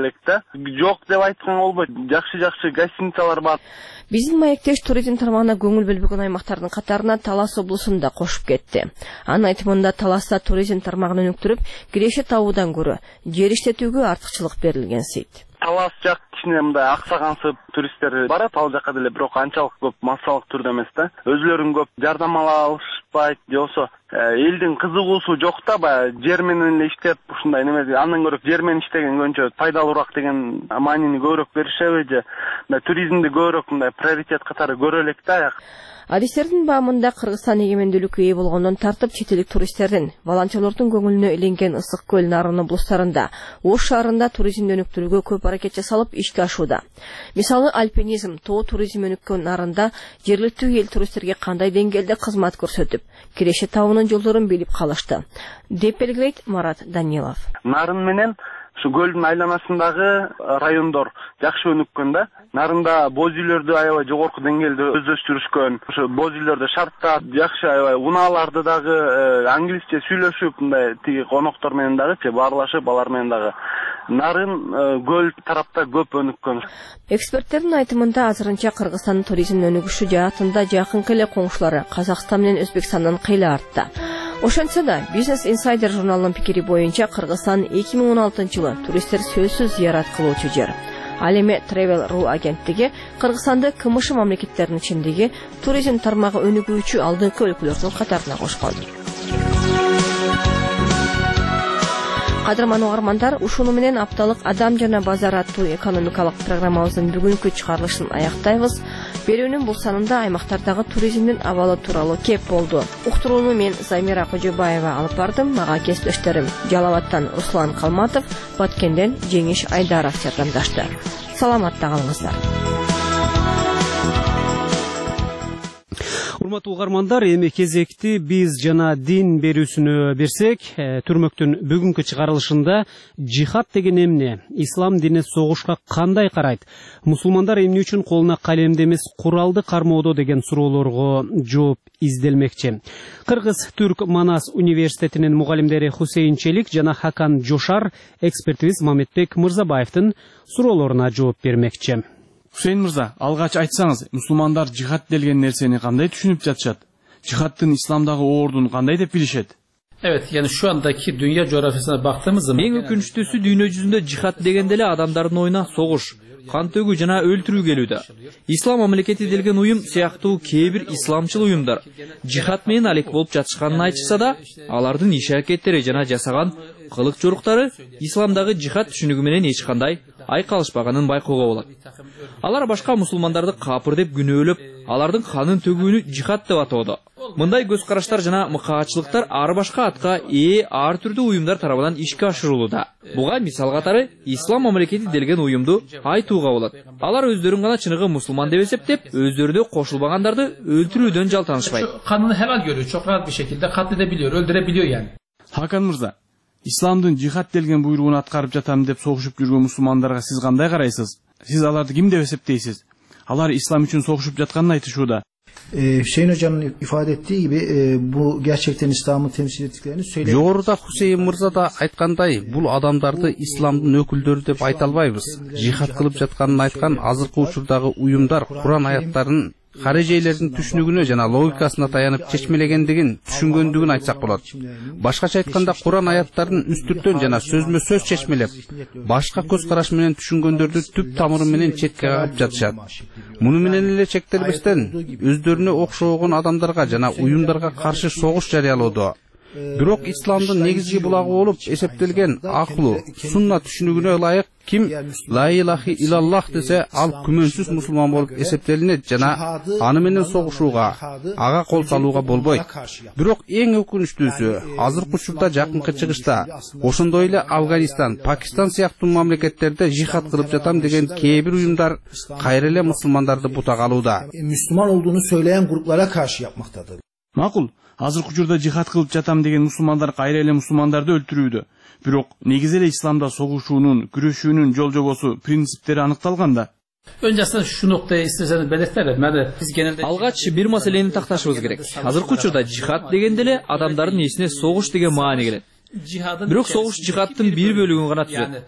элек да. Жок деп айтканга болбойт. Жакшы гостиницалар бар. Биздин маектеш туризм тармагына көңүл бөлбөгөн аймактардын катарына Талас облусун да кошуп кетти. Анын айтымында Таласта туризм тармагын өнүктүрүп, киреше табуудан көрө жер иштетүүгө артыкчылык берилген сейт. Талас жак кичине мындай аксагансып туристтер барат, ал жака деле бирок анчалык көп массалык түрдө эмес да. Өзүлөрүн көп жардам ала алышпайт, же болбосо элдин кызыгуусу жок да, баягы жер менен эле иштеп ушундай неме, андан көрө жер менен иштеген көбүнчө пайдалуураак деген маанини көбүрөөк беришеби же туризмди көбүрөөк мындай приоритет катары көрө элек да. Адистердин баамында Кыргызстан эгемендүүлүккө ээ болгондон тартып чет элдик туристтердин, волонтерлордун көңүлүнө иленген Ысык көл Нарын облустарында, Ош шаарында туризмди өнүктүрүүгө көп аракет жасалып ишке ашууда. Мисалы, альпинизм, тоо туризм өнүккөн Нарында жергиликтүү эл туристтерге кандай деңгээлде кызмат көрсөтүп, киреше табуунун жолдорун билип калышты, деп белгилейт Марат Данилов. Нарын менен ушу көлдүн айланасындагы райондор жакшы өнүккөн да. Нарында боз үйлөрдү аябай жогорку деңгээлде өздөштүрүшкөн. Ушу боз үйлөрдө шарттар жакшы, аябай унааларды дагы англисче сүйлөшүп, мындай тиги коноктор менен дагы баарлашып, алар менен дагы Нарын көл тарапта көп өнүккөн. Эксперттердин айтымында азырынча Кыргызстандын туризм өнүгүшү жаатында жакынкы эле коңшулары Казакстан менен Өзбекстандын кыйла артта. Ошентсе да, Business Insider журналынын пикири боюнча Кыргызстан 2016-жылы туристтер сөзсүз зыярат кылуучу жер. Ал эми Travel.ru агенттиги Кыргызстанды КМШ мамлекеттеринин ичиндеги туризм тармагы өнүгүүчү алдыңкы өлкөлөрдүн катарына кошкон. Кадырман угармандар, ушуну менен апталык Адам жана базар аттуу экономикалык программабыздын бүгүнкү чыгарылышын аяктайбыз. Берүүнүн бул санында аймактардагы туризмдин абалы тууралуу кеп болду. Уктурууну мен Замира Кожобаева алып бардым. Мага кесиптештерим Жалал Абадтан Руслан Калматов, Баткенден Жеңиш Айдаров жардамдашты. Саламатта калыңыздар. Урматтуу угармандар, эми кезекти биз жана дин берүүсүнө берсек, түрмөктүн бүгүнкү чыгарылышында жихад деген эмне, ислам дини согушка кандай карайт, мусулмандар эмне үчүн колуна калемди эмес куралды кармоодо деген суроолорго жооп изделмекчи. Кыргыз-Түрк Манас университетинин мугалимдери Хусейин Челик жана Хакан Жошар экспертибиз Мамедбек Мырзабаевдин суроолоруна жооп бермекчи. Хусейин мырза, алгач айтсаңыз, мусулмандар жихад делген нерсени кандай түшүнүп жатышат? Жихадтын исламдагы ордун кандай деп билишет? Evet, yani şu andaki dünya coğrafyasına baktığımız zaman... Eң өкүнүчтүүсү дүйнө жүзүндө жихад дегенде эле адамдардын оюна согуш, кан төгүү жана өлтүрүү келүүдө. Ислам мамлекети делген уюм сыяктуу кээ бир исламчыл уюмдар жихад менен алек болуп жатышканын айтышса да, алардын иш аракеттери жана жасаган кылык жоруктары исламдагы жихад түшүнүгү менен эч кандай айкалышпаганын байкоого болот. Алар башка мусулмандарды капыр деп күнөөлөп, алардын канын төгүүнү жихад деп атоодо. Мындай көз караштар жана мыкаачылыктар ар башка атка ээ ар түрдүү уюмдар тарабынан ишке ашырылууда. Буга мисал катары ислам мамлекети делген уюмду айтууга болот. Алар өздөрүн гана чыныгы мусулман деп эсептеп, өздөрүнө кошулбагандарды өлтүрүүдөн жалтанышпайт. Kanunu helal görüyor, çok rahat bir şekilde katledebiliyor, öldürebiliyor yani. Hakan Mırza, İslamdын жихад делген буйругун аткарып жатам деп согушуп жүргөн мусулмандарга сиз кандай карайсыз? Siz аларды ким деп эсептейсиз? Алар ислам үчүн согушуп жатканын айтышууда. Hüseyin Hocam'ın ifade ettiği gibi bu gerçekten İslam'ı temsil ettiklerini söylüyor. Жогоруда Хусейин мырза да айткандай, бул адамдарды исламдын өкүлдөрү деп айта албайбыз. Жихад кылып жатканын айткан азыркы учурдагы уюмдар Куран аяттарын карежейлердин түшүнүгүнө жана логикасына таянып чечмелегендигин түшүнгөндүгүн айтсак болот. Башкача айтканда Куран аяттарын үстүртөн жана сөзмө сөз чечмелеп, башка көз караш менен түшүнгөндөрдү түп тамыры менен четке кагып жатышат. Муну менен эле чектелбестен өздөрүнө окшогон адамдарга жана уюмдарга каршы согуш жарыялоодо. Бирок исламдын негизги булагы болуп эсептелген акылуу, сунна түшүнүгүнө ылайык ким ла илахи илаллах десе, ал күмөнсүз мусулман болуп эсептелинет жана аны менен согушууга, ага кол салууга болбойт. Бирок эң өкүнүчтүүсү, азыркы учурда жакынкы чыгышта, ошондой эле Афганистан, Пакистан сыяктуу мамлекеттерде жихад кылып жатам деген кээ бир уюмдар кайра эле мусулмандарды бутак алууда. Müslüman olduğunu söyleyen gruplara karşı yapmaktadır. Макул, азыркы учурда жихад кылып жатам деген мусулмандар кайра эле мусулмандарды өлтүрүүдө. Бирок негизи эле исламда согушуунун, күрөшүүнүн жол жобосу, принциптери аныкталган да. Öncesinde şu noktayı isterseniz belirtelim. Biz genelde алгач бир маселени такташыбыз керек. Азыркы учурда жихад дегенде эле адамдардын эсине согуш деген маани келет. Бирок согуш жихадтын бир бөлүгүн гана түзөт.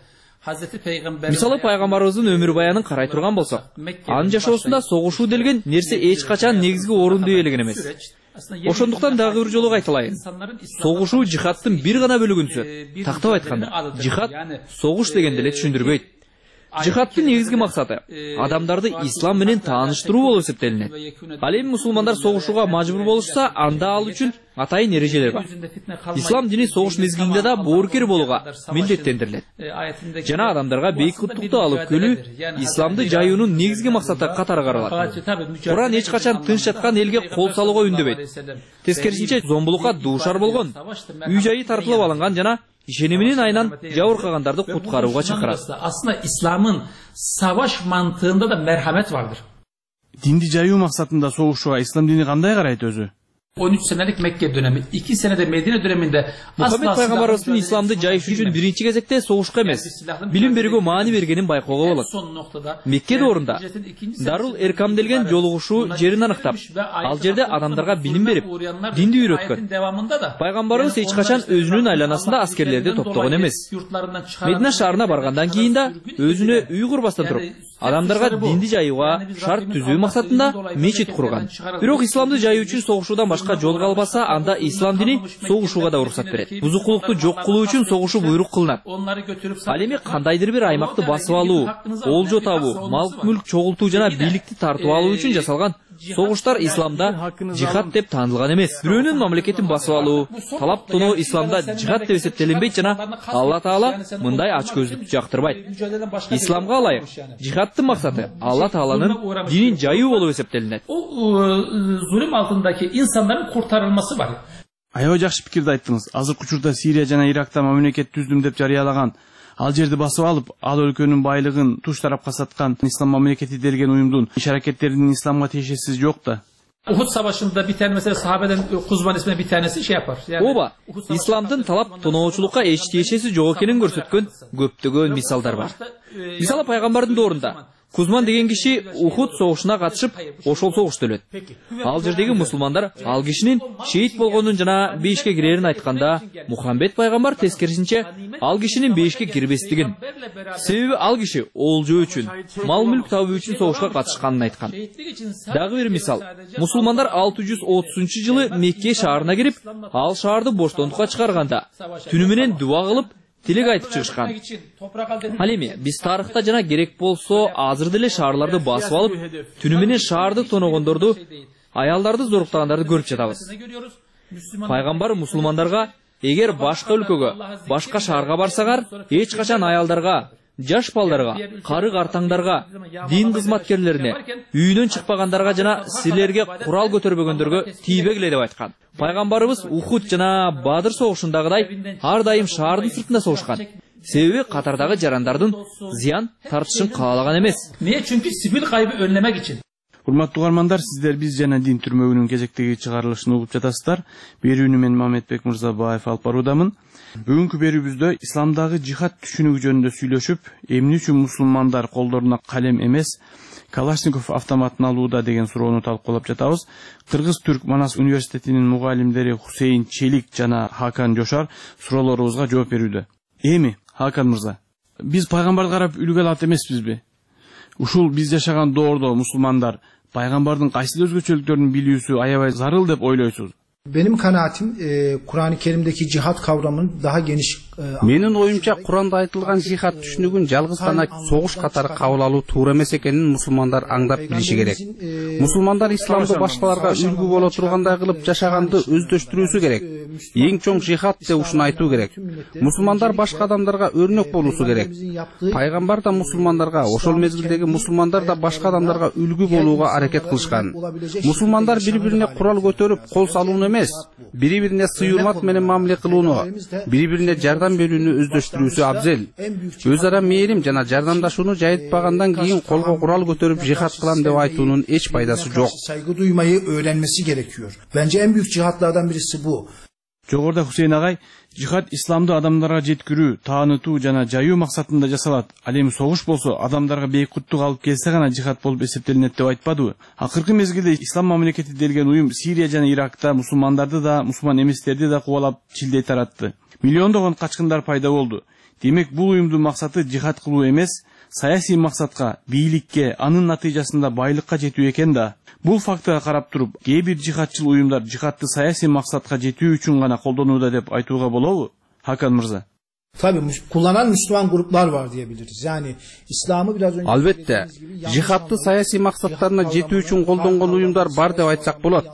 Мисалы пайгамбарыбыздын өмүр баянын карай турган болсок, анын жашоосунда согушуу делген нерсе эч качан негизги орунду ээлеген эмес. Ошондуктан дагы бир жолу кайталайын. Согушуу жихадтын бир гана бөлүгүн түзөт. Тактап айтканда, жихад согуш дегенди эле түшүндүрбөйт. Жихадтын негизги максаты адамдарды ислам менен тааныштыруу болуп эсептелинет. Ал эми мусулмандар согушууга мажбур болушса, анда ал үчүн атайын эрежелер бар. Ислам дини согуш мезгилинде да боорукер болууга милдеттендирилет. Жана адамдарга бейкуттукту алып келүү исламды жаюунун негизги максаты катары каралат. Куран эч качан тынч жаткан элге кол салууга үндөбөйт. Тескерисинче зомбулукка дуушар болгон, үй жайы тартылып алынган жана ишениминин айынан жабыркагандарды куткарууга чакырат. Aslında İslam'ın savaş mantığında da merhamet vardır. Динди жаюу максатында согушууга ислам дини кандай карайт өзү? 13 senelik Mekke dönemi, 2 senede Medine döneminde Muhammed Peygamberimizin İslam'da cayış üçün birinci gezekte soğuşka emez. Bilim berүүгө maani bergenin baykoğu bolot. Mekke doğrunda Darul Erkam delgen joluguşuu jerini anıktap, al jerde adamdarga bilim berip, dindi үйrөткөн. Peygamberimiz hiç kaçan özünün aylanasında askerlerde toptoğun emez. Medine şaharına bargandan keyin da özüne üy kurbastan turup, adamdarga dindi jayууга şart түзүү maksatında meçit kurgan. Бирок İslam'ды жayуу үчүн soğuşуудан башка жол калбаса, анда ислам дини согушууга да уруксат берет. Бузукулукту жок кылуу үчүн согушуу буйрук кылынат. Ал эми кандайдыр бир аймакты басып алуу, олжо табуу, мал мүлк чогултуу жана бийликти тартып алуу үчүн жасалган согуштар исламда жихад деп таанылган эмес. Бирөөнүн мамлекетин басып алуу, талап тоноо исламда жихад деп эсептелинбейт жана Алла Таала мындай ачкөздүктү жактырбайт. Исламга ылайык жихадтын максаты Алла Тааланын динин жayуу болуп эсептелинет. Zulüm altındaki insanların kurtarılması var. Аябай жакшы пикирди айттыңыз. Азыркы учурда Сирия жана Иракта мамлекет түздүм деп жарыялаган, ал жерди басып алып, ал өлкөнүн байлыгын туш тарапка саткан ислам мамлекети делген уюмдун иш-аракеттеринин исламга тиешеси жок да. Uhud Savaşı'nda bir tane mesela sahabeden Kuzman isminde bir tanesi şey yapar. Yani, Oba, İslam'dın talap tonoочулукка эч тиешеси жок экенин көрсөткөн көптөгөн мисалдар бар. Мисалы пайгамбардын доорунда Кузман деген киши Ухуд согушуна катышып, ошол согушта өлөт. Ал жердеги мусулмандар ал кишинин шейит болгонун жана бейишке кирерин айтканда, Мухаммед пайгамбар тескерисинче ал кишинин бейишке кирбестигин, себеби ал киши олжо үчүн, мал мүлк табуу үчүн согушка катышканын айткан. Дагы бир мисал, мусулмандар 630-жылы Мекке шаарына кирип, ал шаарды боштондукка чыгарганда, түнү менен дуа кылып, тилек айтып чыгышкан. Ал эми биз тарыхта жана керек болсо азыр деле шаарларды басып алып, түнү менен шаарды тоногондорду, аялдарды зоруктагандарды көрүп жатабыз. Пайгамбар мусулмандарга эгер башка өлкөгө, башка шаарга барсаңар, эч качан аялдарга, жаш балдарга, кары картаңдарга, дин кызматкерлерине, үйүнөн чыкпагандарга жана силерге курал көтөрбөгөндөргө тийбегиле деп айткан. Пайгамбарыбыз Ухуд жана Бадыр согушундагыдай ар дайым шаардын сыртында согушкан. Себеби катардагы жарандардын зыян тартышын каалаган эмес. Niye? Çünkü sivil kaybı önlemek için. Урматтуу угармандар, сиздер биз жана дин түрмөгүнүн кезектеги чыгарылышын угуп жатасыздар. Берүүнү мен Мамедбек Мырзабаев алып баруудамын. Бүгүнкү берүүбүздө исламдагы жихад түшүнүгү жөнүндө сүйлөшүп, эмне үчүн мусулмандар колдоруна калем эмес, Калашников автоматын алууда деген суроону талкуулап жатабыз. Кыргыз-Түрк Манас университетинин мугалимдери Хусейин Челик жана Хакан Жошар суроолорубузга жооп берүүдө. Эми, Хакан мырза, биз пайгамбарды карап үлгү алат эмеспизби? Ушул биз жашаган доордо мусулмандар пайгамбардын кайсы өзгөчөлүктөрүн билүүсү аябай зарыл деп ойлойсуз? Benim kanaatim Kur'an-ı Kerim'deki cihat kavramının daha geniş Менин оюмча Куранда айтылган жихад түшүнүгүн жалгыз гана согуш катары кабыл алуу туура эмес экенин мусулмандар аңдап билиши керек. Мусулмандар исламды башкаларга үлгү боло тургандай кылып жашаганды өздөштүрүүсү керек. Эң чоң жихад деп ушуну айтуу керек. Мусулмандар башка адамдарга өрнөк болуусу керек. Пайгамбар да мусулмандарга, ошол мезгилдеги мусулмандар да башка адамдарга үлгү болууга аракет кылышкан. Мусулмандар бири-бирине курал көтөрүп кол салууну эмес, бири-бирине сый-урмат менен мамиле кылууну, бири-бирине жардам берүүнү өздөштүрүүсү абзел. Өз ара мээрим жана жардамдашууну жайытпагандан кийин колго курал көтөрүп жихад кылам деп айтуунун эч пайдасы жок. Saygı duymayı öğrenmesi gerekiyor. Bence en büyük cihatlardan birisi bu. Жогоруда Хусейн агай, жихад исламды адамдарга жеткирүү, таанытуу жана жаюу максатында жасалат. Ал эми согуш болсо адамдарга бейкуттук алып келсе гана жихад болуп эсептелинет деп айтпадыбы? Акыркы мезгилде ислам мамлекети делген уюм Сирия жана Иракта мусулмандарды да, мусулман эместерди да кубалап чилдей таратты. Миллиондогон качкындар пайда болду. Демек бул уюмдун максаты жихад кылуу эмес, саясий максатка, бийликке, анын натыйжасында байлыкка жетүү экен да. Бул фактыга карап туруп, кээ бир жихадчыл уюмдар жихадты саясий максатка жетүү үчүн гана колдонууда деп айтууга болобу? Hakan Mirza. Tabii kullanan Müslüman gruplar var diyebiliriz. Yani İslam'ı biraz önce... Albatta, jihadты siyasi maksatlarına жетүү үчүн колдонгон уюмдар бар деп айтсак болот.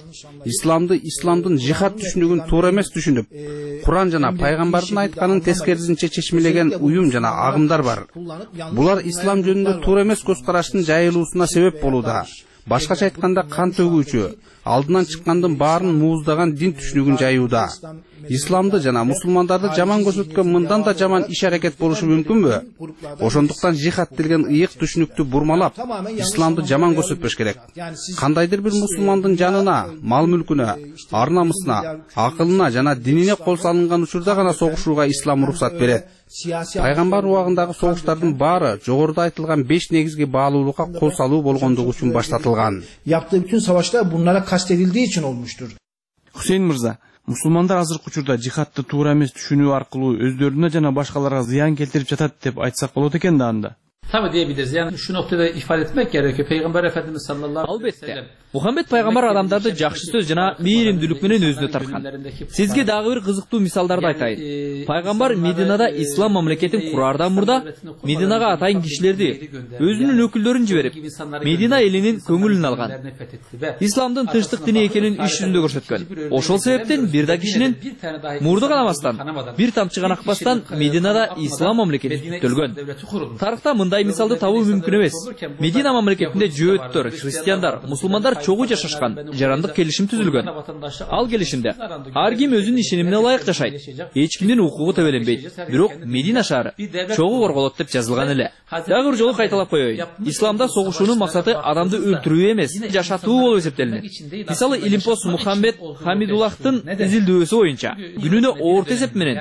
İslamдын жихад түшүнүгүн туура эмес түшүнүп, Куран жана пайгамбардын айтканын тескерисинче чечмелеген уюм жана агымдар бар. Булар ислам жөнүндө туура эмес көз караштын жайылуусуна себеп болууда. Башкача айтканда кан төгүүчү, алдынан чыккандын баарын мууздаган дин түшүнүгүн жайууда. İslamды жана мусулмандарды жаман көрсөткөн мындан да жаман иш аракет болушу мүмкүнбү? Ошондуктан жихад деген ыйык түшүнүктү бурмалап, исламды жаман көрсөтпөш керек. Кандайдыр бир мусулмандын жанына, мал мүлкүнө, ар намысына, акылына жана динине кол салынган учурда гана согушууга ислам уруксат берет. Пайгамбар убагындагы согуштардын баары жогоруда айтылган 5 негизги баалуулукка кол салуу болгондугу үчүн баштатылган. Yaptığı bütün savaşlar bunlara kastedildiği için olmuştur. Hüseyin Mirza, мусулмандар азыркы учурда жихадты туура эмес түшүнүү аркылуу өздөрүнө жана башкаларга зыян келтирип жатат деп айтсак болот экен да анда. Tabii diyebiliriz. Yani şu noktada ifade etmek gerekiyor. Peygamber Efendimiz sallallahu aleyhi ve sellem. Muhammed Peygamber adamdарды жакшы сөз жана мээримдүүлүк менен өзүнө тарткан. Сизге дагы бир кызыктуу мисалдарды айтайын. Пайгамбар Мединада ислам мамлекетин кураардан мурда Мединага атайын кишилерди, өзүнүн өкүлдөрүн жиберип, Медина элинин көңүлүн алган. Исламдын тынчтык дини экенин иш жүзүндө көрсөткөн. Ошол себептен бир да кишинин мурду канабастан, бир тамчы гана акпастан Мединада ислам мамлекети түзүлгөн. Тарыхта мындай мисалды табуу мүмкүн эмес. Медина мамлекетинде жөөттөр, христиандар, мусулмандар чогуу жашашкан, жарандык келишим түзүлгөн. Ал келишимде ар ким өзүнүн ишенимине ылайык жашайт. Эч кимдин укугу тебеленбейт. Бирок Медина шаары чогуу корголот деп жазылган эле. Дагы бир жолу кайталап коеюн. Исламда согушуунун максаты адамды өлтүрүү эмес, жашатуу болуп эсептелинет. Мисалы Илимпос Мухаммед Хамидуллахтын изилдөөсү боюнча күнүнө орто эсеп менен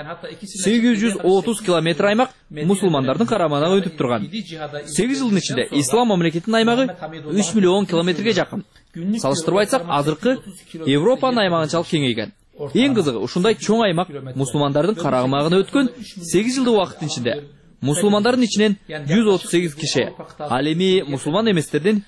830 километр аймак мусулмандардын карамагына өтүп турган. 8 жылдын ичинде ислам мамлекетинин аймагы 3 миллион километрге жакын. Салыштырып айтсак, азыркы Европанын аймагынчалык кеңейген. Эң кызыгы, ушундай чоң аймак мусулмандардын карамагына өткөн 8 жылдык убакыттын ичинде мусулмандардын ичинен 138 киши, ал эми мусулман эместерден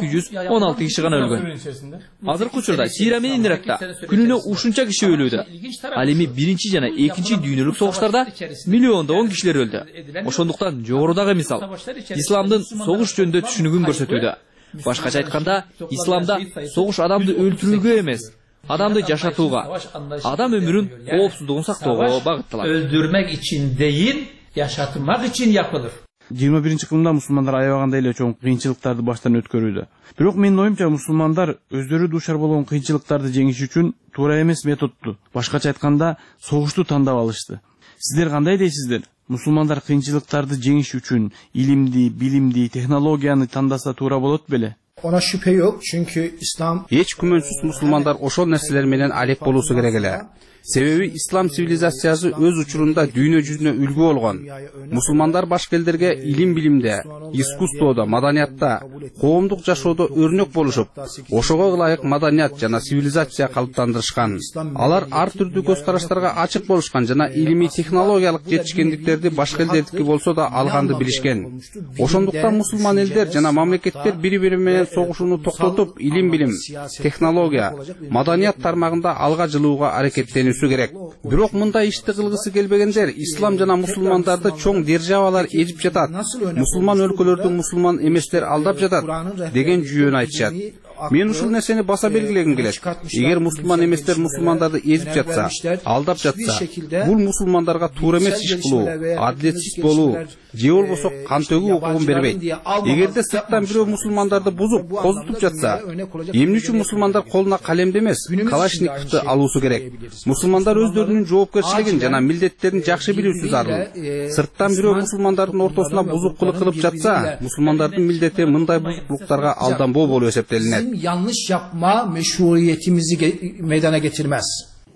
216 киши гана өлгөн. Азыркы учурда Сирия менен Иракта күнүнө ушунча киши өлүүдө. Ал эми биринчи жана экинчи дүйнөлүк согуштарда миллиондогон кишилер өлдү. Ошондуктан жогорудагы мисал исламдын согуш жөнүндө түшүнүгүн көрсөтүүдө. Башкача айтканда, исламда согуш адамды өлтүрүүгө эмес, адамды жашатууга, адам өмүрүн коопсуздугун сактоого багытталат. Öldürmek için değil, yaşatmak için yapılır. 21-кылымда мусулмандар аябагандай эле чоң кыйынчылыктарды баштан өткөрүүдө. Бирок менин оюмча мусулмандар өздөрү дуушар болгон кыйынчылыктарды жеңиш үчүн туура эмес методду, башкача айтканда, согушту тандап алышты. Сиздер кандай дейсиздер? Мусулмандар кыйынчылыктарды жеңиш үчүн илимди, билимди, технологияны тандаса туура болот беле? Ona şüphe yok çünkü İslam... Эч күмөнсүз мусулмандар ошол нерселер менен алек болуусу керек эле. Себеби ислам цивилизациясы өз учурунда дүйнө жүзүнө үлгү болгон. Мусулмандар башка элдерге илим билимде, искусстводо, маданиятта, коомдук жашоодо өрнөк болушуп, ошого ылайык маданият жана цивилизация калыптандырышкан. Алар ар түрдүү көз караштарга ачык болушкан жана илимий технологиялык жетишкендиктерди башка элдердики болсо да алганды билишкен. Ошондуктан мусулман элдер жана мамлекеттер бири-бири менен согушууну токтотуп, илим билим, технология, маданият тармагында алга жылууга аракеттенүү керек. Бирок мындай ишти кылгысы келбегендер ислам жана мусулмандарды чоң державалар эжип жатат. Мусулман өлкөлөрдү мусулман эместер алдап жатат деген жүйөнү айтышат. Мен ушул нерсени баса белгилегим келет. Эгер мусулман эместер мусулмандарды эзип жатса, алдап жатса, бул мусулмандарга туура эмес иш кылуу, адилетсиз болуу, же болбосо кан төгүү укугун бербейт. Эгерде сырттан бирөө мусулмандарды бузуп, козутуп жатса, эмне үчүн мусулмандар колуна калемди эмес, калашниковду алуусу керек? Мусулмандар өздөрүнүн жоопкерчилигин жана милдеттерин жакшы билүүсү зарыл. Сырттан бирөө мусулмандардын ортосуна бузукулук кылып жатса, мусулмандардын милдети мындай бузукулуктарга алданбоо болуп эсептелинет. Yanlış yapma meşruiyetimizi meydana getirmez.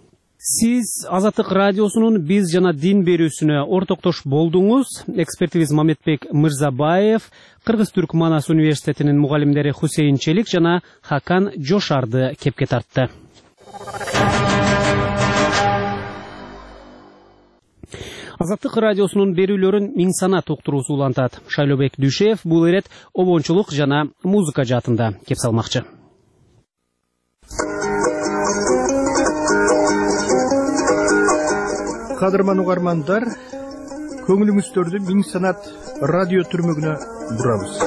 Siz Azаттык радиосунун биз жана дин берүүсүнө ортоктош болдуңуз. Экспертибиз Мамедбек Мырзабаев, Кыргыз-Түрк Манас университетинин мугалимдери Хусейин Челик жана Хакан Жошарды кепке тартты. Азаттык радиосунун берүүлөрүн миң санат уктуруусу улантат. Шайлообек Дүйшеев бул ирет обончулук жана музыка жаатында кеп салмакчы. Кадырман угармандар, көңүлүңүздөрдү миң санат радио түрмөгүнө бурабыз.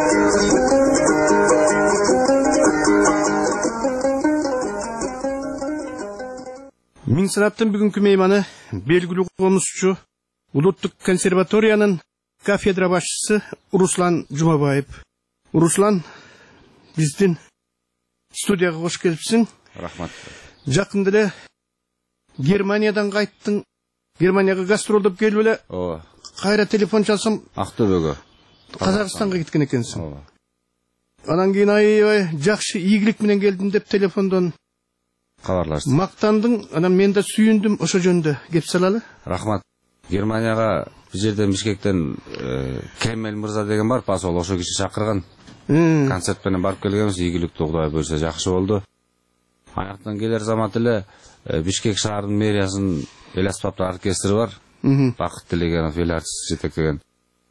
Миң санаттын бүгүнкү мейманы белгилүү конусчу, Улуттук консерваториянын кафедра башчысы Руслан Жумабаев. Руслан, биздин студияга кош келипсиң. Рахмат. Жакында эле Германиядан кайттың. Германияга гастролдоп келип эле. Ооба. Кайра телефон чалсам, Актөбөгө. Казакстанга кеткен экенсиң. Ооба. Анан кийин аябай жакшы ийгилик менен келдим деп телефондон кабарлаштым. Мактандың, анан мен да сүйүндүм, ошо жөнүндө кеп салалы. Рахмат. Германияга бул жерден Бишкектен Кемел мырза деген бар, посол, ошо киши чакырган. Концерт менен барып келгенбиз, ийгиликтүү Кудай буйрса жакшы болду. Аяктан келер замат эле Бишкек шаарынын мэриясынын эл аспаптар оркестри бар. Бакыт Тилегенов эл артист жетектеген.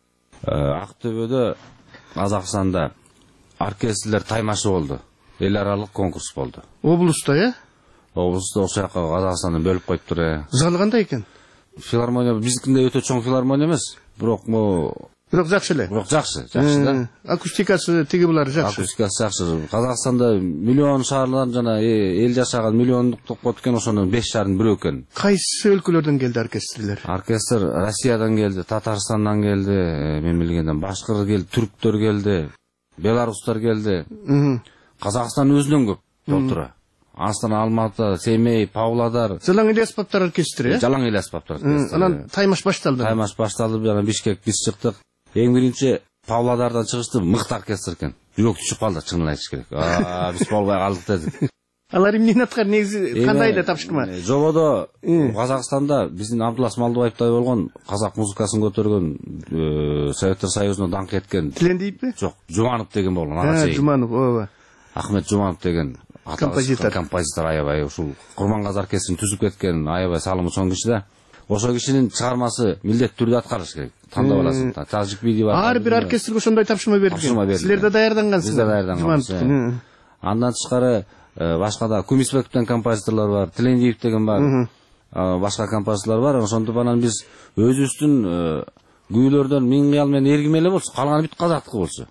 Актөбөдө, Казакстанда оркестрлер таймашы болду. Эл аралык конкурс болду. Облуста, Облуста ошол жака Казакстанды бөлүп коюптур. Залы кандай экен? Филармония биздикинде өтө чоң филармония эмес, бирок жакшы эле. Бирок жакшы да. Акустикасы тиги булар жакшы. Акустикасы жакшы. Казакстанда миллион шаарлар жана эл жашаган миллиондук топко өткөн ошонун 5 шаардын бирөө экен. Кайсы өлкөлөрдөн келди оркестрлер? Оркестр Россиядан келди, Татарстандан келди, мен билгенден башкыр келди, түрктөр келди, беларустар келди. Казакстан өзүнөн көп толтура. Астана, Алматы, Семей, Павлодар. Жалаң эл аспаптар оркестри, Жалаң эл аспаптар оркестри. Анан таймаш башталды. Таймаш башталды, жана Бишкек биз чыктык. Эң биринчи Павлодардан чыгышты мыкты оркестр экен. Жүрөк түшүп калды, чынын айтыш керек. Биз болбой калдык дедик. Алар эмнени аткар, негизи кандай эле тапшырма? Жободо Казакстанда биздин Абдулас Малдыбаевтай болгон казак музыкасын көтөргөн Советтер Союзуна даңк эткен. Тилендиевби? Жок, Жуманов деген болгон, ага. Жуманов, ооба. Ахмет Жуманов деген композитор аябай ушул Курмангаз оркестрин түзүп кеткен аябай салымы чоң киши да. Ошол кишинин чыгармасы милдеттүү түрдө аткарыш керек. Тандап аласың. Тажик биди бар. Ар бир оркестрге ошондой тапшырма берилген. Силер да даярдангансыздар. Биз да даярдангансыз. Андан тышкары башка да Кумисбековден композиторлор бар, Тилендиев деген бар. Башка композиторлор бар. Ошондуп анан биз өзүбүздүн күүлөрдөн миң кыял менен эргиме эле болсо, калганы бүт казактыкы болсо.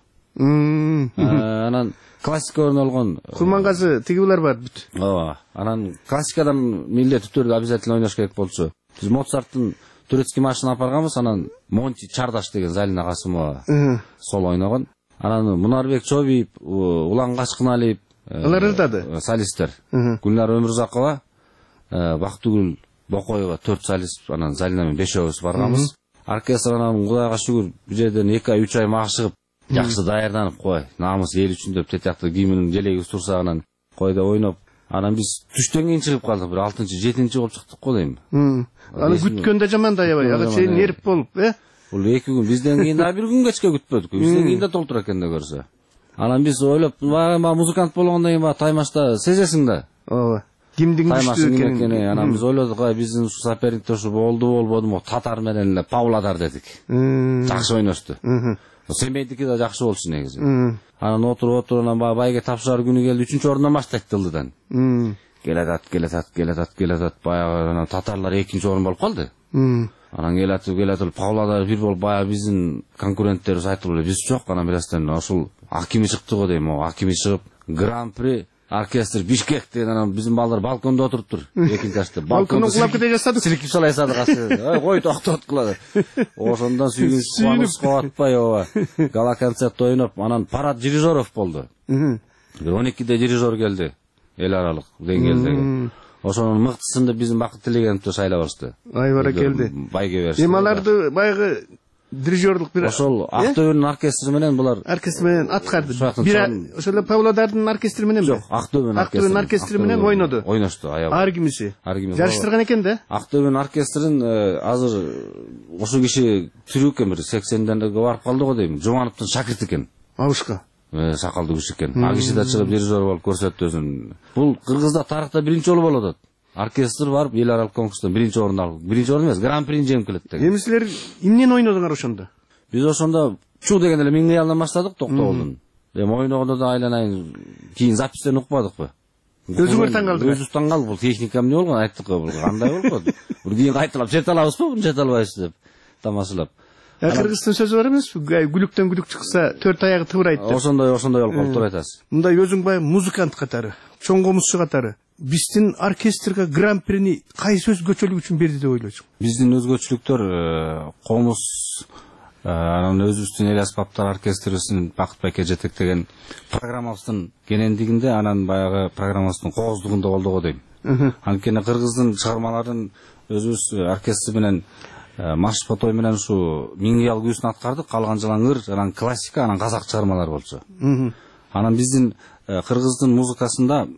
Анан классика орнолгон Курмангазы тигилер бар бүт. Ооба. Анан классикадан милдеттүү түрдө обязательно ойнош керек болчу. Биз Моцарттын турецкий маршын апарганбыз, анан Монти Чардаш деген Залина Касымова сол ойногон. Анан Мунарбек Чобиев, Улан Качкыналиев, алар ырдады. Солисттер. Гүлнар Өмүрзакова, Бактыгүл Бокоева 4 солист, анан Залина менен 5-өбүз барганбыз. Оркестр анан Кудайга шүгүр бул жерден 2 ай 3 ай машыгып жакшы даярданып кой, намыс эл үчүн деп тетякты кийиминин желегибиз турса анан койда ойноп, анан биз түштөн кийин чыгып калдык, бир 6-7 болуп чыктык го дейм. Аны күткөндө жаман да аябай, ага чейин нерв болуп, Бул 2 күн бизден кийин да бир күн кечке күтпөдүк. Бизден кийин да толтура экен да көрсө. Анан биз ойлоп, музыкант болгондон кийин таймашта сезесиң да. Ооба. Кимдин күчтүү экенин. Анан биз ойлодук, биздин соперниктер ушу болбодуму, Татар менен эле Павлодар дедик. Жакшы ойношту. Семейдики да жакшы болчу негизи. Анан отуруп анан байге тапшырар күнү келди, 3-ордон баштайт Дылдыдан. Келатат, баягы татарлар 2-орун болуп калды. Анан келатып Павлодар бир болуп баягы биздин конкуренттерибиз айтылып эле, биз жок, анан бирастан ошол Акими чыкты го дейм, Акими чыгып Гран-при оркестр Бишкек деген, анан биздин балдар балкондо отуруптур, 2-этажда. Балкондо кулап кете жаздык. Силикип салай садык асы. Ой, токтот кылады. Ошондон сүйүнүп калатпай, ооба. Гала концерт ойноп, анан парад дирижеров болду. 12-де дирижер келди, эл аралык деңгээлдеги. Ошонун мыктысында биздин Бакыт Тилегеновду шайлап алышты. Айбара келди. Байге беришти. Аларды баягы дирижерлук бир. Ошол Актөбөнүн оркестри менен булар. Оркестр менен аткарды. Бир ошол Павлодардын оркестри менен жок, Актөбөнүн оркестри менен ойноду. Ойношту аябай. Аргимиси. Жарыштырган экен да. Актөбөнүн оркестрин азыр ошол киши тирүү экен, бир 80-дерге барып калды го дейм. Жумановдун шакирти экен. Абышка. Сакалдуу киши экен. А киши да чыгып дирижер болуп көрсөттү өзүн. Бул Кыргызда тарыхта биринчи жолу болуп атат. оркестр барып эл аралык конкурста биринчи орун алып, биринчи орун эмес, гран-прини жеңип келет деген. Эми силер эмнени ойнодуңар ошондо? Биз ошондо чу деген эле миң кыялдан баштадык Токтогулдун. Эми ойногондо да айланайын кийин записьтерин укпадыкпы? Өзүңөр таң калдыңар. Өзүбүз таң калдык, бул техника эмне болгон, айттык бул кандай болуп калды. Кийин кайталап чете алабызбы, муну чете албайбыз деп тамашалап. Кыргыздын сөзү бар эмеспи? Гүлүктөн гүлүк чыкса, төрт аягы тыбырайт деп. Ошондой болуп калып туруп айтасыз. Мындай өзүң баягы музыкант катары, чоң комузчу катары биздин оркестрге гран-прини кайсы өзгөчөлүк үчүн берди деп ойлойсуң? Биздин өзгөчөлүктөр комуз, анан өзүбүздүн эл аспаптар оркестрибиздин Бакыт байке жетектеген программабыздын кенендигинде, анан баягы программабыздын кооздугунда болду го дейм. Анткени кыргыздын чыгармаларын өзүбүз оркестр менен марш по той менен ушу миң кыял күүсүн аткардык, калган жылаң ыр, анан классика, анан казак чыгармалар болчу. Анан биздин кыргыздын музыкасында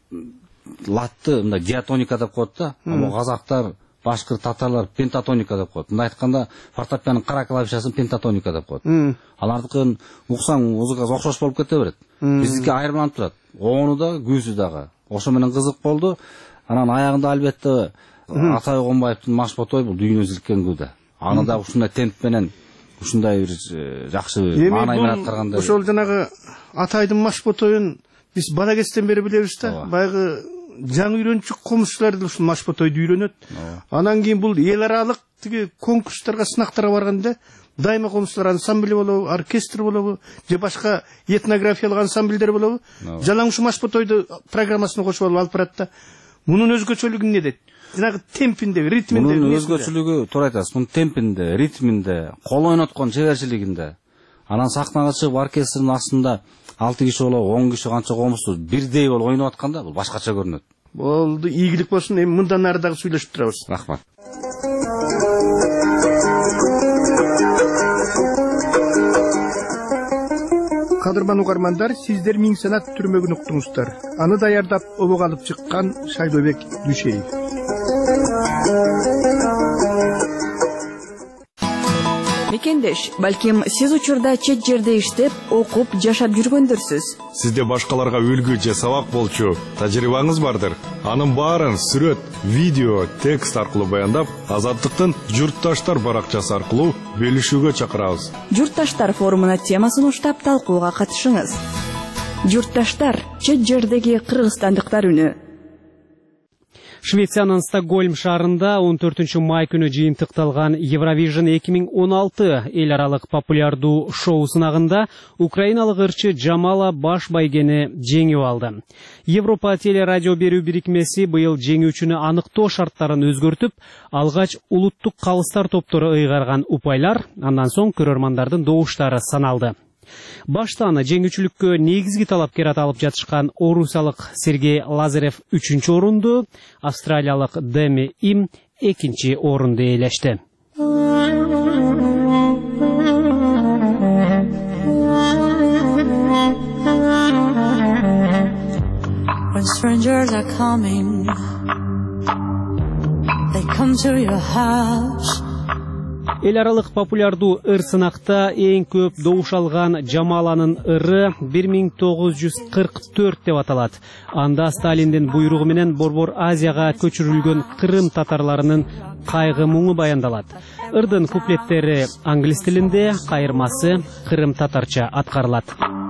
латты мындай диатоника деп коет да, ал казактар, башкыр, татарлар пентатоника деп коет. Мындай айтканда фортепианонун кара клавишасын пентатоника деп коет. Алардыкын уксаң музыкасы окшош болуп кете берет. Биздики айырмаланып турат. Ону да, күүсү дагы. Ошо менен кызык болду. Анан аягында албетте Атай Огонбаевдин Марш по той бул дүйнө зиликкен күү да. Аны да ушундай темп менен, ушундай бир жакшы маанай менен аткарганда. Ошол жанагы Атайдын Марш по тоюн биз бала кезден бери билебиз да. Баягы жаңы үйрөнчүк комузчулар ушул Марш по тойду үйрөнөт. Анан кийин бул эл аралык тиги конкурстарга, сынактарга барганда дайыма комузчулар ансамбли болобу, оркестр болобу, же башка этнографиялык ансамбльдер болобу, жалаң ушу Марш по тойду программасына кошуп алып барат да. Мунун өзгөчөлүгү эмнеде? Жанагы темпинде, ритминде. Мунун өзгөчөлүгү туура айтасыз. Мунун темпинде, ритминде, кол ойноткон чеберчилигинде. Анан сахнага чыгып оркестрдин астында 6 киши болобу, 10 киши канча комузчу бирдей болуп ойноп атканда бул башкача көрүнөт. Болду, ийгилик болсун. Эми мындан ары дагы сүйлөшүп турабыз. Рахмат. Кадырман угармандар, сиздер Миң санат түрмөгүн уктуңуздар. Аны даярдап, обого алып чыккан Шайлообек Дүйшеев. Мекендеш, балким сиз учурда чет жерде иштеп, окуп, жашап жүргөндүрсүз. Сизде башкаларга үлгү же сабак болчу тажрыйбаңыз бардыр. Анын баарын сүрөт, видео, текст аркылуу баяндап, Азаттыктын Журтташтар баракчасы аркылуу бөлүшүүгө чакырабыз. Журтташтар форумуна темасын уштап талкууга катышыңыз. Журтташтар, чет жердеги кыргызстандыктар үнү. Швециянын Стокгольм шаарында 14 май күнү жыйынтыкталган Евровижн 2016 эл аралык популярдуу шоу сынагында украиналык ырчы Джамала баш байгени жеңип алды. Европа телерадио берүү бирикмеси быйыл жеңүүчүнү аныктоо шарттарын өзгөртүп, алгач улуттук калыстар топтору ыйгарган упайлар, андан соң көрөрмандардын добуштары саналды. Баштан жеңүүчүлүккө негизги талапкер аталып жатышкан орусиялык Сергей Лазарев 3-чү орунду, австралиялык Деми Им 2-чи орунду ээлешти. When strangers are coming, they come to your house. Эл аралык популярдуу ыр сынакта эң көп добуш алган Джамаланын ыры 1944 деп аталат. Анда Сталиндин буйругу менен Борбор Азияга көчүрүлгөн Кырым татарларынын кайгы муңу баяндалат. Ырдын куплеттери англис тилинде, кайырмасы кырым татарча аткарылат.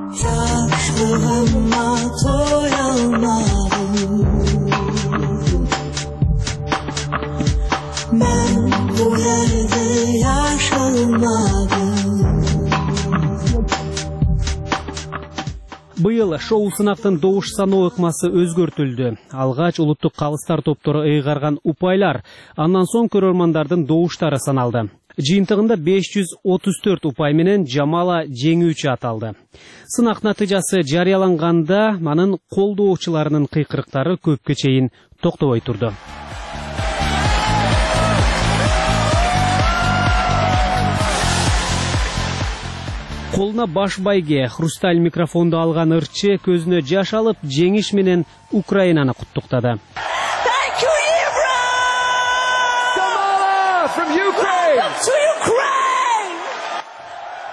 Быйыл шоу сынактын добуш саноо ыкмасы өзгөртүлдү. Алгач улуттук калыстар топтору ыйгарган упайлар, андан соң көрөрмандардын добуштары саналды. Жыйынтыгында 534 упай менен Джамала жеңүүчү аталды. Сынак натыйжасы жарыяланганда анын колдоочуларынын кыйкырыктары көпкө чейин токтобой турду. Колуна баш байге хрусталь микрофонду алган ырчы көзүнө жаш алып, жеңиш менен Украинаны куттуктады.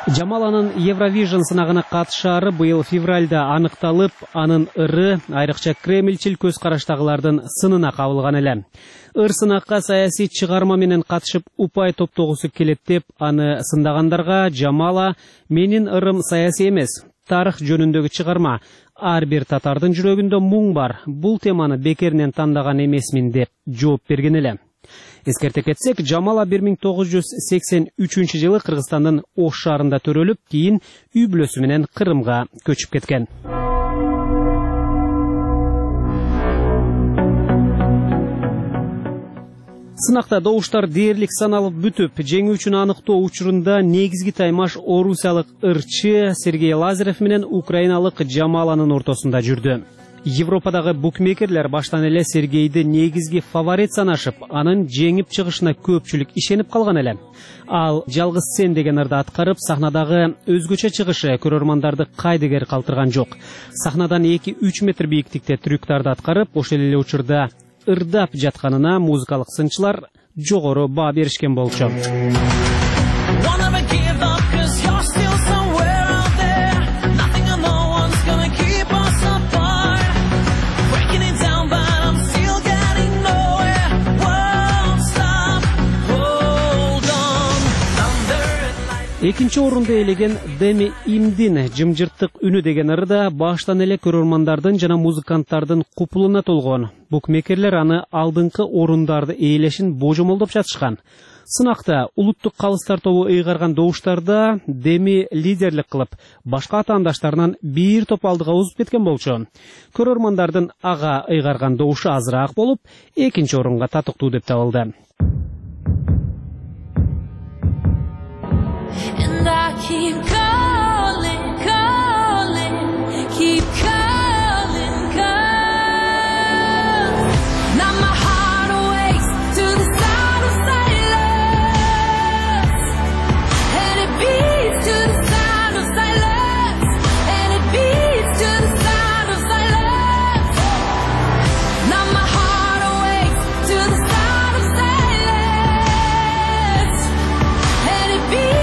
Жамаланын Евровижн сынагына катышаары быйыл февралда аныкталып, анын ыры айрыкча кремльчил көз караштагылардын сынына кабылган эле. Ыр сынакка саясий чыгарма менен катышып упай топтогусу келет деп, аны сындагандарга Жамала "Менин ырым саясий эмес, тарых жөнүндөгү чыгарма. Ар бир татардын жүрөгүндө муң бар. Бул теманы бекеринен тандаган эмесмин" деп жооп берген эле. Эскерте кетсек, Жамала 1983 жылы Кыргызстандын Ош шаарында төрөлүп, кийин үй бүлөсү менен Кырымга көчүп кеткен. Сынакта добуштар дээрлик саналып бүтүп, жеңүүчүнү аныктоо учурунда негизги таймаш орусиялык ырчы Сергей Лазарев менен украиналык Жамаланын ортосунда жүрдү. Европадагы букмекерлер баштан эле Сергейди негизги фаворит санашып, анын жеңип чыгышына көпчүлүк ишенип калган эле. Ал "Жалгыз сен" деген ырды аткарып, сахнадагы өзгөчө чыгышы көрөрмандарды кайдыгер калтырган жок. Сахнадан 2-3 метр бийиктикте трюктарды аткарып, ошол эле учурда ырдап жатканына музыкалык сынчылар жогору баа беришкен болчу. Экинчи орунду ээлеген Деми Имдин "Жымжырттык үнү" деген ырда баштан эле көрөрмандардын жана музыканттардын купулуна толгон. Букмекерлер аны алдыңкы орундарды ээлешин божомолдоп жатышкан. Сынакта улуттук калыстар тобу ыйгарган добуштарда Деми лидерлик кылып, башка атаандаштарынан бир топ алдыга озуп кеткен болчу. Көрөрмандардын ага ыйгарган добушу азыраак болуп, экинчи орунга татыктуу деп табылды. And I keep calling, calling, keep calling, 'cause now my heart awakes to the sound of silence, and it beats to the sound of silence, and it beats to the sound of silence. Now my heart awakes to the sound of silence, and it beats.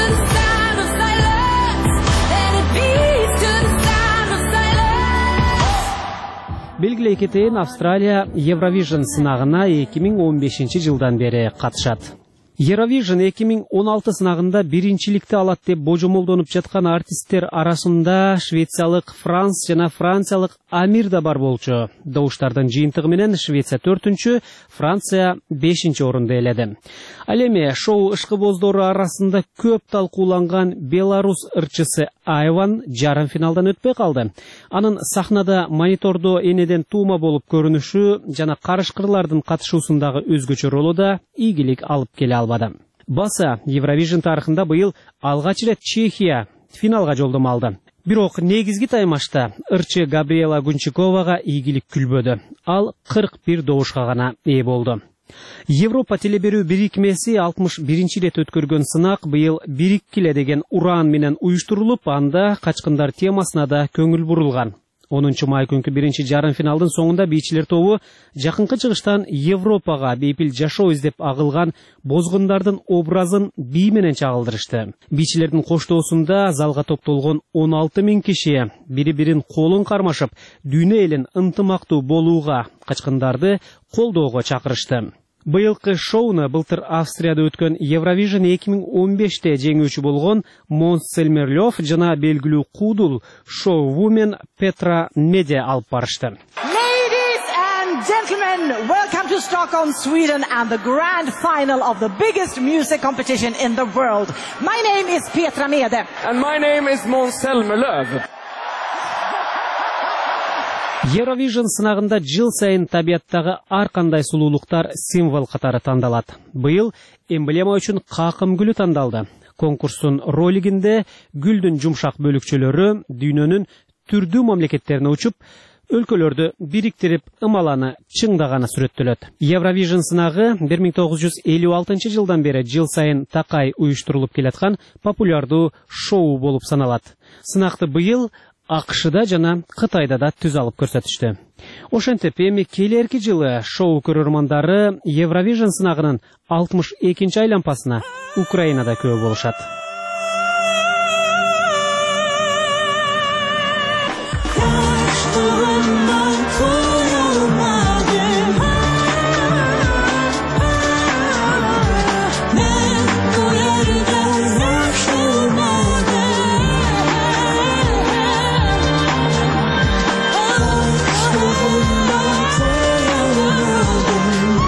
Белгилей кетейин, Австралия Евровижн сынагына 2015 жылдан бери катышат. Евровижн 2016 сынагында биринчиликти алат деп божомолдонуп жаткан артисттер арасында швециялык Франс жана франциялык Амир да бар болчу. Добуштардын жыйынтыгы менен Швеция 4-чү, Франция 5-чи орунду ээледи. Ал эми шоу ышкыбоздору арасында көп талкууланган Беларус ырчысы Айван жарым финалдан өтпөй калды. Анын сахнада монитордо энеден туума болуп көрүнүшү жана карышкырлардын катышуусундагы өзгөчө ролу да ийгилик алып келе албады. Баса Евровижн тарыхында быйыл алгач ирет Чехия финалга жолдомо алды. Бирок негизги таймашта ырчы Габриэла Гунчиковага ийгилик күлбөдү. Ал 41 добушка гана ээ болду. Европа телеберүү бирикмеси 61-чи рет өткөргөн сынак быйыл Бириккиле деген уран менен уюштурулуп, анда качкындар темасына да көңүл бурулган. 10 май күнкү биринчи жарым финалдын соңунда бийчилер тобу жакынкы чыгыштан Европага бейпил жашоо издеп агылган бозгундардын образын бий менен чагылдырышты. Бийчилердин коштоосунда залга топтолгон 16 000 киши бири-бирин колун кармашып, дүйнө элин ынтымактуу болууга, качкындарды колдоого чакырышты. Быйылкы шоуну былтыр Австрияда өткөн Евровижн 2015-те жеңүүчү болгон Måns Zelmerlöw жана белгилүү куудул шоу-вумен Petra Mede алып барышты. Ladies and gentlemen, welcome to Stockholm, Sweden and the grand final of the biggest music competition in the world. My name is Petra Mede. And my name is Måns Zelmerlöw. Евровижн сынагында жыл сайын табияттагы ар кандай сулуулуктар символ катары тандалат. Быйыл эмблема үчүн какым гүлү тандалды. Конкурстун ролигинде гүлдүн жумшак бөлүкчөлөрү дүйнөнүн түрдүү мамлекеттерине учуп, өлкөлөрдү бириктирип, ымаланы чыңдаганы сүрөттөлөт. Евровижн сынагы 1956 жылдан бери жыл сайын такай уюштурулуп келаткан популярдуу шоу болуп саналат. Сынакты быйыл АКШда жана Кытайда да түз алып көрсөтүштү. Ошентип, эми келерки жылы шоу көрөрмандары Евровижн сынагынын 62-чи айлампасына Украинада күбө болушат. Aşkımdan doyamadım. Ben doyardan yaşamadım. Aşkımdan doyamadım.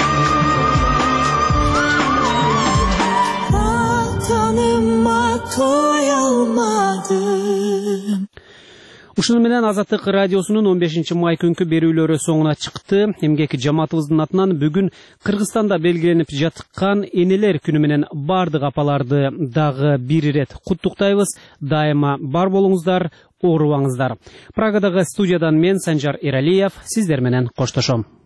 Vatanıma doyamadım. Ушуну менен Азаттык радиосунун 15 май күнкү берүүлөрү соңуна чыкты. Эмгеки жамаатыбыздын атынан бүгүн Кыргызстанда белгиленип жаткан энелер күнү менен бардык апаларды дагы бир ирет куттуктайбыз. Дайыма бар болуңуздар, оорубаңыздар. Прагадагы студиядан мен Санжар Эралиев сиздер менен коштошом.